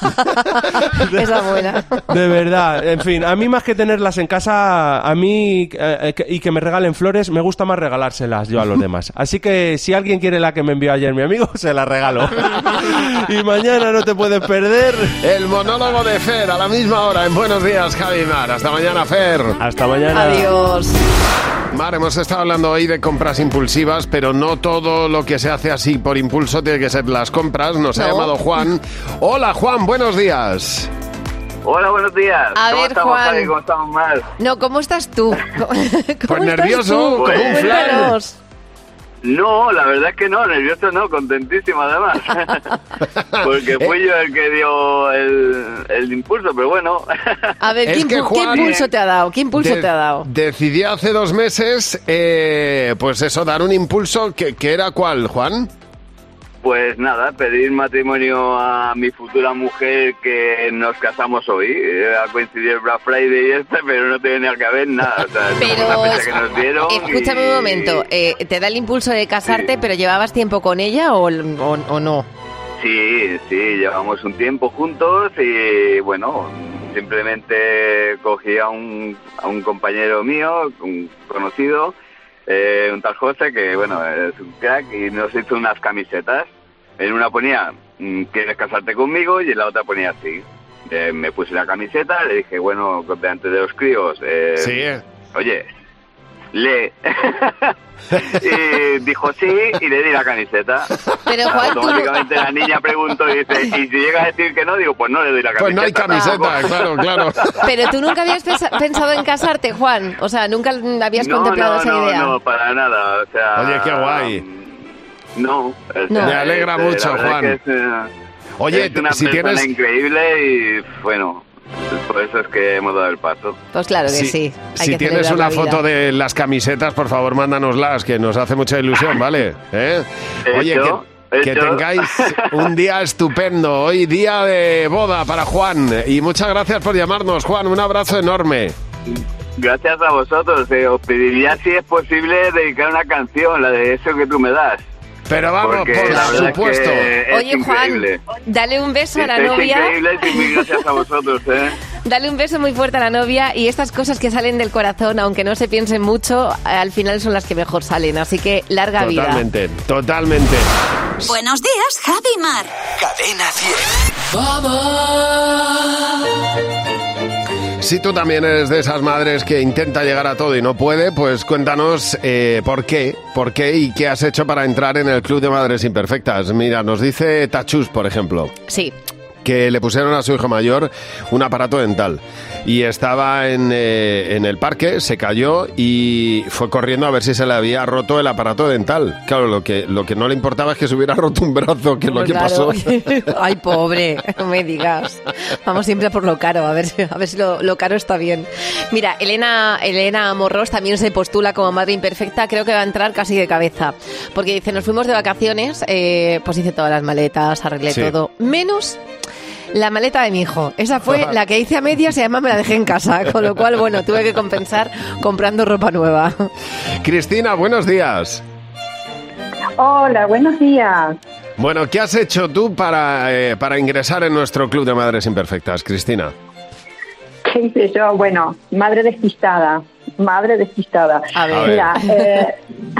[SPEAKER 4] Esa buena.
[SPEAKER 6] De verdad, en fin, a mí más que tenerlas en casa, a mí eh, que- y que me regalen flores, me gusta más regalárselas yo a los demás. Así que si alguien quiere la que me envió ayer mi amigo, se la regalo. Y mañana no te puedes perder
[SPEAKER 3] El monólogo de Fer a la misma hora en Buenos Días, Javi Mar. Hasta mañana, Fer.
[SPEAKER 6] Hasta mañana.
[SPEAKER 4] Adiós.
[SPEAKER 3] Mar, hemos estado hablando hoy de compras impulsivas, pero no todo lo que se hace así por impulso tiene que ser las compras. Nos ha
[SPEAKER 4] No.
[SPEAKER 3] llamado Juan. Hola, Juan, buenos días.
[SPEAKER 10] Hola, buenos días.
[SPEAKER 4] A
[SPEAKER 10] ¿Cómo
[SPEAKER 4] ver,
[SPEAKER 10] estamos,
[SPEAKER 4] Juan.
[SPEAKER 10] Javi? ¿Cómo estamos, Mar?
[SPEAKER 4] No, ¿cómo estás tú? ¿Cómo
[SPEAKER 3] Pues
[SPEAKER 4] estás
[SPEAKER 3] nervioso,
[SPEAKER 4] tú?
[SPEAKER 3] como un flan.
[SPEAKER 4] Cuéntanos.
[SPEAKER 10] No, la verdad es que no, nervioso no, contentísimo además. Porque fui yo el que dio el, el impulso, pero bueno.
[SPEAKER 4] A ver, ¿qué,
[SPEAKER 3] Es que
[SPEAKER 4] impu- ¿qué
[SPEAKER 3] Juan-
[SPEAKER 4] impulso te ha dado? ¿Qué impulso
[SPEAKER 3] De-
[SPEAKER 4] te ha dado?
[SPEAKER 3] Decidí hace dos meses, eh, pues eso, dar un impulso que, que era ¿cuál, Juan?
[SPEAKER 10] Pues nada, pedir matrimonio a mi futura mujer, que nos casamos hoy. Eh, Ha coincidido el Black Friday y este, pero no tenía que haber nada. O sea,
[SPEAKER 4] Pero,
[SPEAKER 10] una fecha que nos dieron.
[SPEAKER 4] escúchame
[SPEAKER 10] y-
[SPEAKER 4] un momento, eh, ¿te da el impulso de casarte, pero llevabas tiempo con ella o, o, o no?
[SPEAKER 10] Sí, sí, llevamos un tiempo juntos y bueno, simplemente cogí a un, a un compañero mío, un conocido, eh, un tal José, que bueno, es un crack, y nos hizo unas camisetas. En una ponía, mm, ¿quieres casarte conmigo? Y en la otra ponía sí. Eh, me puse la camiseta, le dije, bueno, delante de los críos, eh,
[SPEAKER 3] Sí.
[SPEAKER 10] oye, lee. Y dijo sí y le di la camiseta.
[SPEAKER 4] Pero Juan, tú-
[SPEAKER 10] automáticamente la niña preguntó y dice, y si llega a decir que no, digo, pues no le doy la camiseta.
[SPEAKER 3] Pues no hay camiseta, claro, claro.
[SPEAKER 4] Pero tú nunca habías pesa- pensado en casarte, Juan. O sea, nunca habías
[SPEAKER 10] no,
[SPEAKER 4] contemplado
[SPEAKER 10] no,
[SPEAKER 4] esa
[SPEAKER 10] no,
[SPEAKER 4] idea.
[SPEAKER 10] No, para nada. O sea,
[SPEAKER 3] Oye, qué guay.
[SPEAKER 10] No, o sea,
[SPEAKER 3] No. Me alegra
[SPEAKER 10] es, eh,
[SPEAKER 3] mucho,
[SPEAKER 10] la verdad
[SPEAKER 3] Juan.
[SPEAKER 10] que es, eh,
[SPEAKER 3] Oye,
[SPEAKER 10] es una
[SPEAKER 3] si
[SPEAKER 10] persona
[SPEAKER 3] tienes-
[SPEAKER 10] increíble y bueno, por eso es que hemos dado el paso.
[SPEAKER 4] Pues claro que
[SPEAKER 3] Si-
[SPEAKER 4] sí. Hay
[SPEAKER 3] si
[SPEAKER 4] que
[SPEAKER 3] tienes
[SPEAKER 4] celebrar
[SPEAKER 3] una
[SPEAKER 4] la vida.
[SPEAKER 3] foto de las camisetas, por favor, mándanoslas, que nos hace mucha ilusión, ¿vale? ¿Eh? Oye,
[SPEAKER 10] Hecho,
[SPEAKER 3] que, que
[SPEAKER 10] hecho.
[SPEAKER 3] tengáis un día estupendo. Hoy día de boda para Juan. Y muchas gracias por llamarnos, Juan. Un abrazo enorme.
[SPEAKER 10] Gracias a vosotros. eh, os pediría, si es posible, dedicar una canción, la de Eso que tú me das.
[SPEAKER 3] Pero vamos,
[SPEAKER 10] Porque
[SPEAKER 3] por
[SPEAKER 10] la verdad
[SPEAKER 3] supuesto.
[SPEAKER 10] que es
[SPEAKER 4] Oye, Juan,
[SPEAKER 10] increíble.
[SPEAKER 4] dale un beso a la
[SPEAKER 10] es
[SPEAKER 4] novia.
[SPEAKER 10] increíble y mil gracias a vosotros, ¿eh?
[SPEAKER 4] Dale un beso muy fuerte a la novia y estas cosas que salen del corazón, aunque no se piensen mucho, al final son las que mejor salen. Así que larga vida.
[SPEAKER 3] Totalmente, totalmente.
[SPEAKER 1] Buenos días, Javi y Mar.
[SPEAKER 2] Cadena cien.
[SPEAKER 3] Si tú también eres de esas madres que intenta llegar a todo y no puede, pues cuéntanos eh, por qué, por qué y qué has hecho para entrar en el Club de Madres Imperfectas. Mira, nos dice Tachus, por ejemplo,
[SPEAKER 4] Sí.
[SPEAKER 3] que le pusieron a su hijo mayor un aparato dental y estaba en, eh, en el parque, se cayó y fue corriendo a ver si se le había roto el aparato dental. Claro, lo que, lo que no le importaba es que se hubiera roto un brazo, que es lo que
[SPEAKER 4] Claro.
[SPEAKER 3] pasó.
[SPEAKER 4] Ay, pobre, no me digas. Vamos siempre a por lo caro, a ver si, a ver si lo, lo caro está bien. Mira, Elena, Elena Morros también se postula como madre imperfecta, creo que va a entrar casi de cabeza, porque dice, nos fuimos de vacaciones, eh, pues hice todas las maletas, arreglé
[SPEAKER 3] Sí.
[SPEAKER 4] todo, menos la maleta de mi hijo. Esa fue la que hice a medias y además me la dejé en casa, con lo cual, bueno, tuve que compensar comprando ropa nueva.
[SPEAKER 3] Cristina, buenos días.
[SPEAKER 11] Hola, buenos días.
[SPEAKER 3] Bueno, ¿qué has hecho tú para, eh, para ingresar en nuestro Club de Madres Imperfectas, Cristina?
[SPEAKER 11] ¿Qué hice yo? Bueno, madre despistada, madre despistada.
[SPEAKER 4] A ver.
[SPEAKER 11] Mira, eh,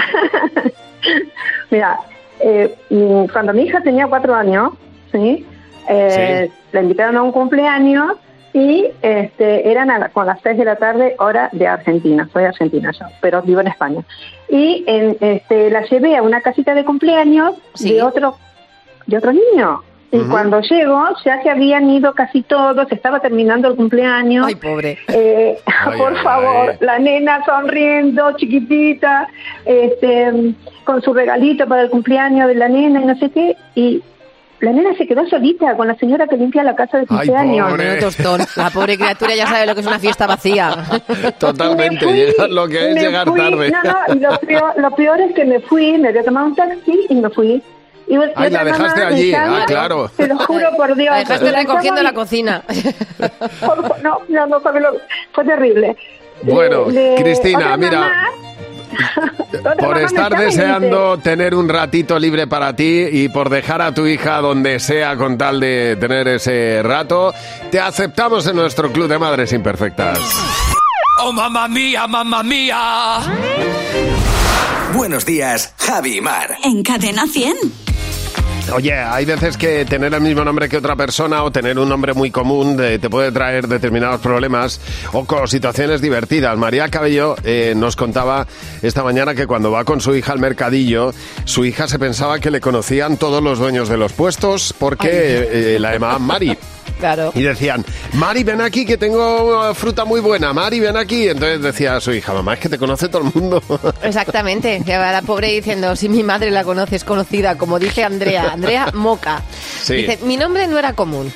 [SPEAKER 11] mira eh, mm, cuando mi hija tenía cuatro años, ¿sí? Eh, la invitaron a un cumpleaños y este, eran a la- con las seis de la tarde, hora de Argentina. Soy argentina yo, pero vivo en España. Y en, este, la llevé a una casita de cumpleaños de otro de otro niño. Y
[SPEAKER 4] Ujú.
[SPEAKER 11] cuando llego, ya se habían ido casi todos, estaba terminando el cumpleaños.
[SPEAKER 4] Ay, pobre.
[SPEAKER 11] Eh,
[SPEAKER 4] Ay,
[SPEAKER 11] por
[SPEAKER 4] ay,
[SPEAKER 11] favor,
[SPEAKER 4] ay.
[SPEAKER 11] la nena sonriendo, chiquitita, este, con su regalito para el cumpleaños de la nena y no sé qué. Y la nena se quedó solita con la señora que limpia la casa de cumpleaños.
[SPEAKER 4] Menudo tostón. La pobre criatura ya sabe lo que es una fiesta vacía.
[SPEAKER 3] Totalmente,
[SPEAKER 11] Me fui,
[SPEAKER 3] llega- lo que es
[SPEAKER 11] me
[SPEAKER 3] llegar
[SPEAKER 11] fui.
[SPEAKER 3] tarde.
[SPEAKER 11] No, no, y lo peor, lo peor es que me fui, me había tomado un taxi y me fui. Y
[SPEAKER 3] Ay,
[SPEAKER 11] otra
[SPEAKER 3] la dejaste
[SPEAKER 11] mamá
[SPEAKER 3] allí,
[SPEAKER 11] pensando,
[SPEAKER 3] ah, claro.
[SPEAKER 11] Te lo juro por Dios.
[SPEAKER 4] La dejaste
[SPEAKER 11] Y la
[SPEAKER 4] recogiendo la
[SPEAKER 11] chava-
[SPEAKER 4] cocina.
[SPEAKER 11] por- no, no, no, sabe lo- fue terrible.
[SPEAKER 3] Bueno,
[SPEAKER 11] Le- le-
[SPEAKER 3] Cristina,
[SPEAKER 11] otra
[SPEAKER 3] mira,
[SPEAKER 11] mamá- otra
[SPEAKER 3] por
[SPEAKER 11] mamá me
[SPEAKER 3] estar
[SPEAKER 11] llama y me
[SPEAKER 3] deseando tener un ratito libre para ti y por dejar a tu hija donde sea con tal de tener ese rato, te aceptamos en nuestro Club de Madres Imperfectas.
[SPEAKER 2] ¡Oh, mamá mía, mamá mía! Buenos días, Javi y Mar.
[SPEAKER 1] En Cadena cien.
[SPEAKER 3] Oye, hay veces que tener el mismo nombre que otra persona o tener un nombre muy común de- te puede traer determinados problemas o con situaciones divertidas. María Cabello eh, nos contaba esta mañana que cuando va con su hija al mercadillo, su hija se pensaba que le conocían todos los dueños de los puestos porque eh, eh, la llamaban Mari.
[SPEAKER 4] Claro.
[SPEAKER 3] Y decían, Mari, ven aquí que tengo una fruta muy buena, Mari, ven aquí. Entonces decía a su hija, mamá, es que te conoce todo el mundo.
[SPEAKER 4] Exactamente. Lleva la pobre diciendo, si mi madre la conoce, es conocida, como dice Andrea, Andrea Moca.
[SPEAKER 3] Sí.
[SPEAKER 4] Dice, mi nombre no era común.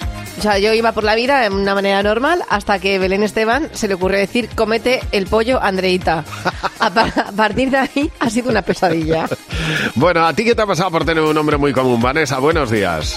[SPEAKER 4] O sea, yo iba por la vida de una manera normal hasta que Belén Esteban se le ocurrió decir, cómete el pollo, Andreita. A, par- a partir de ahí ha sido una pesadilla.
[SPEAKER 3] Bueno, ¿a ti qué te ha pasado por tener un nombre muy común? Vanessa, buenos días.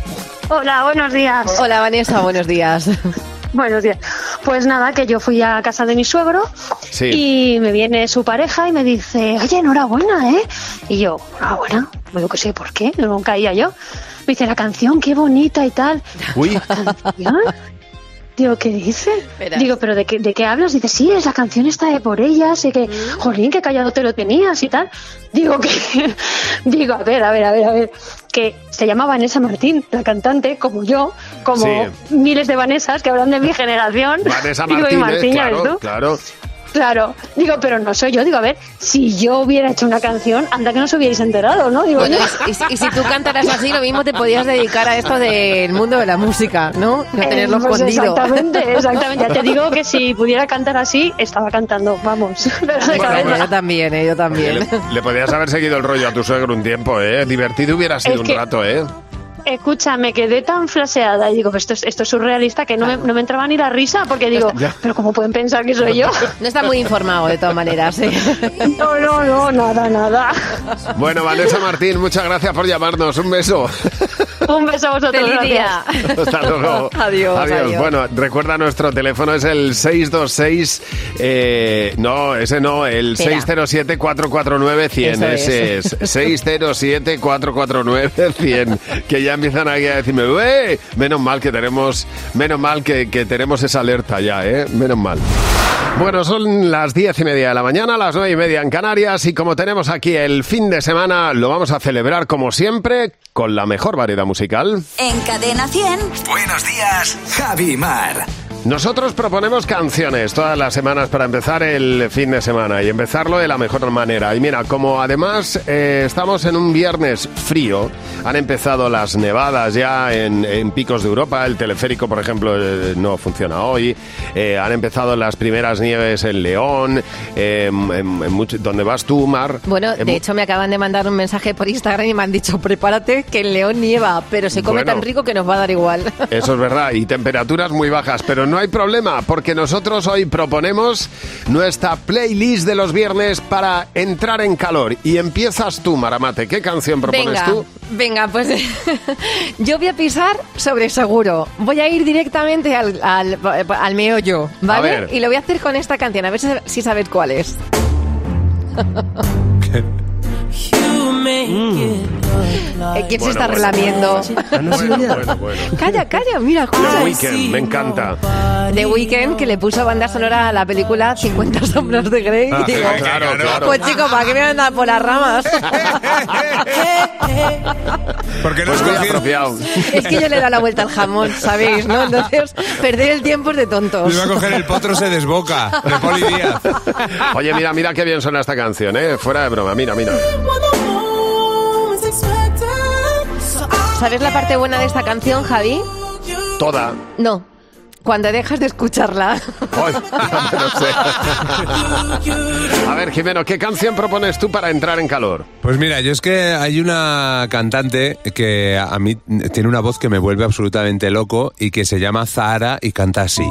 [SPEAKER 12] Hola, buenos días.
[SPEAKER 4] Hola, Vanessa, buenos días.
[SPEAKER 12] Buenos días. Pues nada, que yo fui a casa de mi suegro
[SPEAKER 3] Sí.
[SPEAKER 12] y me viene su pareja y me dice, oye, enhorabuena, ¿eh? Y yo, enhorabuena, pues yo qué sé por qué, no caía yo. Me dice, la canción, qué bonita y tal.
[SPEAKER 3] Uy.
[SPEAKER 12] ¿Canción? Digo, ¿qué dice?
[SPEAKER 4] Verás.
[SPEAKER 12] Digo, ¿pero de qué, de qué hablas? Dice, sí, es la canción esta de Por Ella, sé que, jolín, qué callado te lo tenías y tal. Digo, que, digo, a ver, a ver, a ver, a ver, que se llama Vanessa Martín, la cantante, como yo, como
[SPEAKER 3] Sí.
[SPEAKER 12] miles de Vanessas que habrán de mi generación.
[SPEAKER 3] Vanessa
[SPEAKER 12] Digo, y
[SPEAKER 3] Martínez,
[SPEAKER 12] Martín, ya ves
[SPEAKER 3] claro,
[SPEAKER 12] tú.
[SPEAKER 3] claro.
[SPEAKER 12] Claro, digo, pero no soy yo. Digo, a ver, si yo hubiera hecho una canción, anda que no os hubierais enterado, ¿no? Digo,
[SPEAKER 4] Bueno,
[SPEAKER 12] yo.
[SPEAKER 4] y, y si- y si tú cantaras así, lo mismo te podías dedicar a esto del mundo de la música, ¿no? No tenerlo
[SPEAKER 12] Eh, pues
[SPEAKER 4] escondido.
[SPEAKER 12] exactamente, exactamente. Ya te digo que si pudiera cantar así, estaba cantando, vamos. Pero de
[SPEAKER 3] Bueno,
[SPEAKER 12] cabeza.
[SPEAKER 3] bueno.
[SPEAKER 4] Yo también, ¿eh? Yo también.
[SPEAKER 3] Le, le podías haber seguido el rollo a tu suegro un tiempo, ¿eh? Divertido hubiera sido
[SPEAKER 12] Es
[SPEAKER 3] un
[SPEAKER 12] que-
[SPEAKER 3] rato, ¿eh?
[SPEAKER 12] Escucha, me quedé tan flaseada y digo, pues esto es, esto es surrealista que no me, no me entraba ni la risa porque digo,
[SPEAKER 3] Ya.
[SPEAKER 12] pero ¿cómo pueden pensar que soy yo?
[SPEAKER 4] No está muy informado, de todas maneras, ¿eh?
[SPEAKER 12] No, no, no, nada, nada.
[SPEAKER 3] Bueno, Vanessa Martín, muchas gracias por llamarnos. Un beso.
[SPEAKER 12] Un beso a vosotros.
[SPEAKER 4] ¡Feliz
[SPEAKER 12] gracias.
[SPEAKER 4] día!
[SPEAKER 3] Hasta luego.
[SPEAKER 4] Adiós, adiós.
[SPEAKER 3] Bueno, recuerda nuestro teléfono es el seis dos seis... Eh, no, ese no, el
[SPEAKER 4] Espera.
[SPEAKER 3] seis cero siete, cuatro cuatro nueve, cien.
[SPEAKER 4] Eso
[SPEAKER 3] Ese
[SPEAKER 4] es.
[SPEAKER 3] es. seis cero siete, cuatro cuatro nueve, cien. Que ya empiezan aquí a decirme, ¡eh! Menos mal que tenemos, menos mal que, que tenemos esa alerta ya, ¿eh? Menos mal. Bueno, son las diez y media de la mañana, las nueve y media en Canarias, y como tenemos aquí el fin de semana, lo vamos a celebrar como siempre con la mejor variedad musical.
[SPEAKER 1] En Cadena cien.
[SPEAKER 2] Buenos días, Javi y Mar.
[SPEAKER 3] Nosotros proponemos canciones todas las semanas para empezar el fin de semana y empezarlo de la mejor manera. Y mira, como además eh, estamos en un viernes frío, han empezado las nevadas ya en, en picos de Europa. El teleférico, por ejemplo, eh, no funciona hoy. Eh, han empezado las primeras nieves en León, eh, en, en mucho- donde vas tú, Mar.
[SPEAKER 4] Bueno,
[SPEAKER 3] En
[SPEAKER 4] de
[SPEAKER 3] mu-
[SPEAKER 4] hecho me acaban de mandar un mensaje por Instagram y me han dicho, prepárate que en León nieva, pero se come
[SPEAKER 3] Bueno.
[SPEAKER 4] tan rico que nos va a dar igual.
[SPEAKER 3] Eso es verdad, y temperaturas muy bajas, pero no hay problema, porque nosotros hoy proponemos nuestra playlist de los viernes para entrar en calor. Y empiezas tú, Maramate. ¿Qué canción propones
[SPEAKER 4] Venga,
[SPEAKER 3] tú?
[SPEAKER 4] venga, pues yo voy a pisar sobre seguro. Voy a ir directamente al, al, al meollo, ¿vale?
[SPEAKER 3] A ver.
[SPEAKER 4] Y lo voy a hacer con esta canción, a ver si, si sabes cuál es. Eh, ¿Quién se está
[SPEAKER 3] Bueno, bueno.
[SPEAKER 4] relamiendo?
[SPEAKER 3] Bueno, bueno, bueno.
[SPEAKER 4] Calla, calla, mira,
[SPEAKER 3] The
[SPEAKER 4] escucha.
[SPEAKER 3] Weeknd, me encanta.
[SPEAKER 4] The Weeknd, que le puso banda sonora a la película cincuenta sombras de Grey.
[SPEAKER 3] Ah,
[SPEAKER 4] y digo,
[SPEAKER 3] claro, claro.
[SPEAKER 4] pues chico, ¿para qué me andan por las ramas?
[SPEAKER 7] Porque no
[SPEAKER 3] Pues
[SPEAKER 7] has
[SPEAKER 3] muy
[SPEAKER 7] cogido...
[SPEAKER 3] apropiado.
[SPEAKER 4] Es que yo le he dado la vuelta al jamón, ¿sabéis? ¿No? Entonces, perder el tiempo es de tontos.
[SPEAKER 7] Iba a coger el potro se desboca, de Poli Díaz.
[SPEAKER 3] Oye, mira, mira qué bien suena esta canción, ¿eh? Fuera de broma, mira, mira.
[SPEAKER 4] ¿Sabes la parte buena de esta canción, Javi?
[SPEAKER 3] Toda.
[SPEAKER 4] No. Cuando dejas de escucharla.
[SPEAKER 3] Ay, no sé. A ver, Jimeno, ¿qué canción propones tú para entrar en calor?
[SPEAKER 7] Pues mira, yo es que hay una cantante que a mí tiene una voz que me vuelve absolutamente loco y que se llama Zahara y canta así.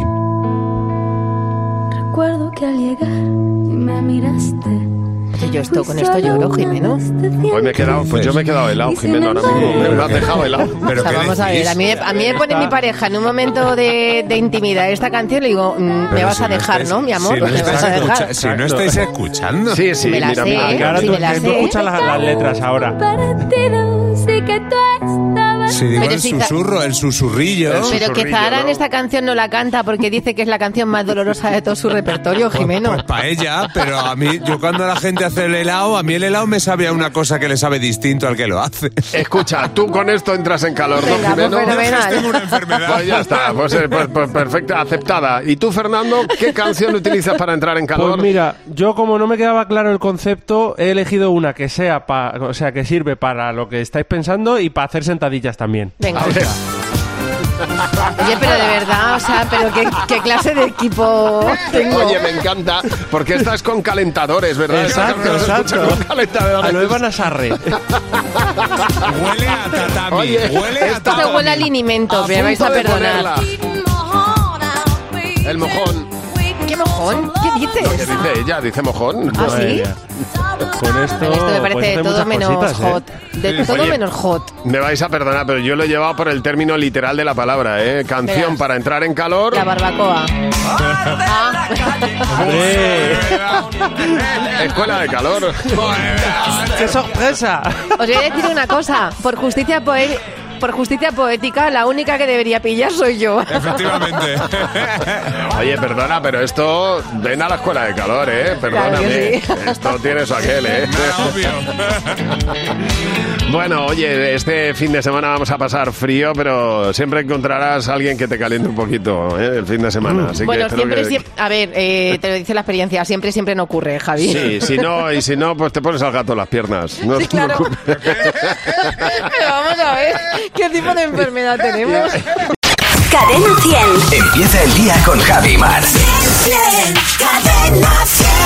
[SPEAKER 14] Recuerdo que al llegar me miraste.
[SPEAKER 4] Yo esto, con esto lloro, Jimeno.
[SPEAKER 3] Hoy me he quedado, pues yo me he quedado helado, Jimeno, ahora mismo. Me has dejado helado.
[SPEAKER 7] Pero
[SPEAKER 4] O sea,
[SPEAKER 7] ¿qué
[SPEAKER 4] vamos a ver,
[SPEAKER 7] decís?
[SPEAKER 4] a mí, a mí me pone mi pareja en un momento de, de intimidad esta canción y le digo, mm, me
[SPEAKER 7] Pero
[SPEAKER 4] vas
[SPEAKER 7] si
[SPEAKER 4] a dejar,
[SPEAKER 7] estáis-
[SPEAKER 4] ¿no, mi amor?
[SPEAKER 7] Si no,
[SPEAKER 4] me
[SPEAKER 7] estáis
[SPEAKER 4] vas a dejar.
[SPEAKER 7] escucha- si no estáis escuchando.
[SPEAKER 3] Sí, sí,
[SPEAKER 4] Me la
[SPEAKER 3] mira,
[SPEAKER 4] sé,
[SPEAKER 3] mira.
[SPEAKER 4] ¿eh?
[SPEAKER 6] Claro,
[SPEAKER 4] Sí,
[SPEAKER 6] tú,
[SPEAKER 4] me la
[SPEAKER 6] que tú
[SPEAKER 4] sé.
[SPEAKER 6] escuchas las, las letras ahora.
[SPEAKER 14] Partido, sí que tú estabas.
[SPEAKER 7] Si digo
[SPEAKER 4] Pero
[SPEAKER 7] el
[SPEAKER 4] si ta-
[SPEAKER 7] susurro, el susurrillo.
[SPEAKER 3] El
[SPEAKER 4] Pero que
[SPEAKER 3] susurrillo,
[SPEAKER 4] Zahara en
[SPEAKER 3] ¿no?
[SPEAKER 4] esta canción no la canta porque dice que es la canción más dolorosa de todo su repertorio, Jimeno.
[SPEAKER 7] Pues para ella, pero a mí, yo cuando la gente hace el helado, a mí el helado me sabe a una cosa que le sabe distinto al que lo hace.
[SPEAKER 3] Escucha, tú con esto entras en calor, ¿no,
[SPEAKER 4] Venga, pues
[SPEAKER 3] Jimeno?
[SPEAKER 4] fenomenal.
[SPEAKER 7] Tengo una enfermedad.
[SPEAKER 3] Pues ya está, pues, eh, pues, pues perfecta, aceptada. ¿Y tú, Fernando, qué canción utilizas para entrar en calor?
[SPEAKER 6] Pues mira, yo como no me quedaba claro el concepto, he elegido una que sea, pa- o sea, que sirve para lo que estáis pensando y para hacer sentadillas también.
[SPEAKER 4] Venga.
[SPEAKER 3] A ver.
[SPEAKER 4] Oye, pero de verdad, o sea, pero ¿qué, qué clase de equipo tengo?
[SPEAKER 3] Oye, me encanta, porque esta es con calentadores, ¿verdad?
[SPEAKER 6] Exacto,
[SPEAKER 3] Esta
[SPEAKER 6] exacto.
[SPEAKER 3] con calentadores.
[SPEAKER 6] A lo Evan Asarre.
[SPEAKER 7] Huele a tatami.
[SPEAKER 3] Oye,
[SPEAKER 7] huele a
[SPEAKER 3] esta-
[SPEAKER 4] Esto huele a alimento,
[SPEAKER 3] A
[SPEAKER 4] me vais a
[SPEAKER 3] punto de
[SPEAKER 4] perdonar.
[SPEAKER 3] ponerla. El mojón.
[SPEAKER 4] ¿Qué mojón? ¿Qué
[SPEAKER 3] ¿Qué
[SPEAKER 4] dices?
[SPEAKER 3] dice ella? Dice mojón.
[SPEAKER 4] ¿Ah, sí?
[SPEAKER 6] Con esto,
[SPEAKER 4] Esto me
[SPEAKER 6] puedes
[SPEAKER 4] parece de
[SPEAKER 6] hacer
[SPEAKER 4] todo
[SPEAKER 6] muchas
[SPEAKER 4] menos
[SPEAKER 6] cositas, ¿eh?
[SPEAKER 4] hot. De todo
[SPEAKER 3] Oye,
[SPEAKER 4] menos hot.
[SPEAKER 3] Me vais a perdonar, pero yo lo he llevado por el término literal de la palabra, ¿eh? Canción
[SPEAKER 4] Verás.
[SPEAKER 3] para entrar en calor.
[SPEAKER 4] La barbacoa. Ah.
[SPEAKER 6] ¡Hombre!
[SPEAKER 3] Escuela de calor.
[SPEAKER 6] ¡Qué sorpresa!
[SPEAKER 4] Os voy a decir una cosa. Por justicia poe- por justicia poética, la única que debería pillar soy yo.
[SPEAKER 7] Efectivamente.
[SPEAKER 3] Oye, perdona, pero esto... Ven a la escuela de calor, ¿eh? Perdóname.
[SPEAKER 4] Claro que sí.
[SPEAKER 3] Esto tiene su aquel, ¿eh?
[SPEAKER 7] Obvio.
[SPEAKER 3] Bueno, oye, este fin de semana vamos a pasar frío, pero siempre encontrarás a alguien que te caliente un poquito, ¿eh? El fin de semana. Así
[SPEAKER 4] Bueno,
[SPEAKER 3] que espero
[SPEAKER 4] siempre,
[SPEAKER 3] que...
[SPEAKER 4] siempre... A ver, eh, te lo dice la experiencia. Siempre, siempre no ocurre, Javi.
[SPEAKER 3] Sí, si no, y si no, pues te pones al gato en las piernas. No
[SPEAKER 4] Sí,
[SPEAKER 3] te
[SPEAKER 4] claro.
[SPEAKER 3] preocupes.
[SPEAKER 4] Pero vamos a ver, ¿qué tipo de enfermedad tenemos?
[SPEAKER 1] Cadena cien.
[SPEAKER 2] Empieza el día con Javi Mar.
[SPEAKER 1] Cadena cien.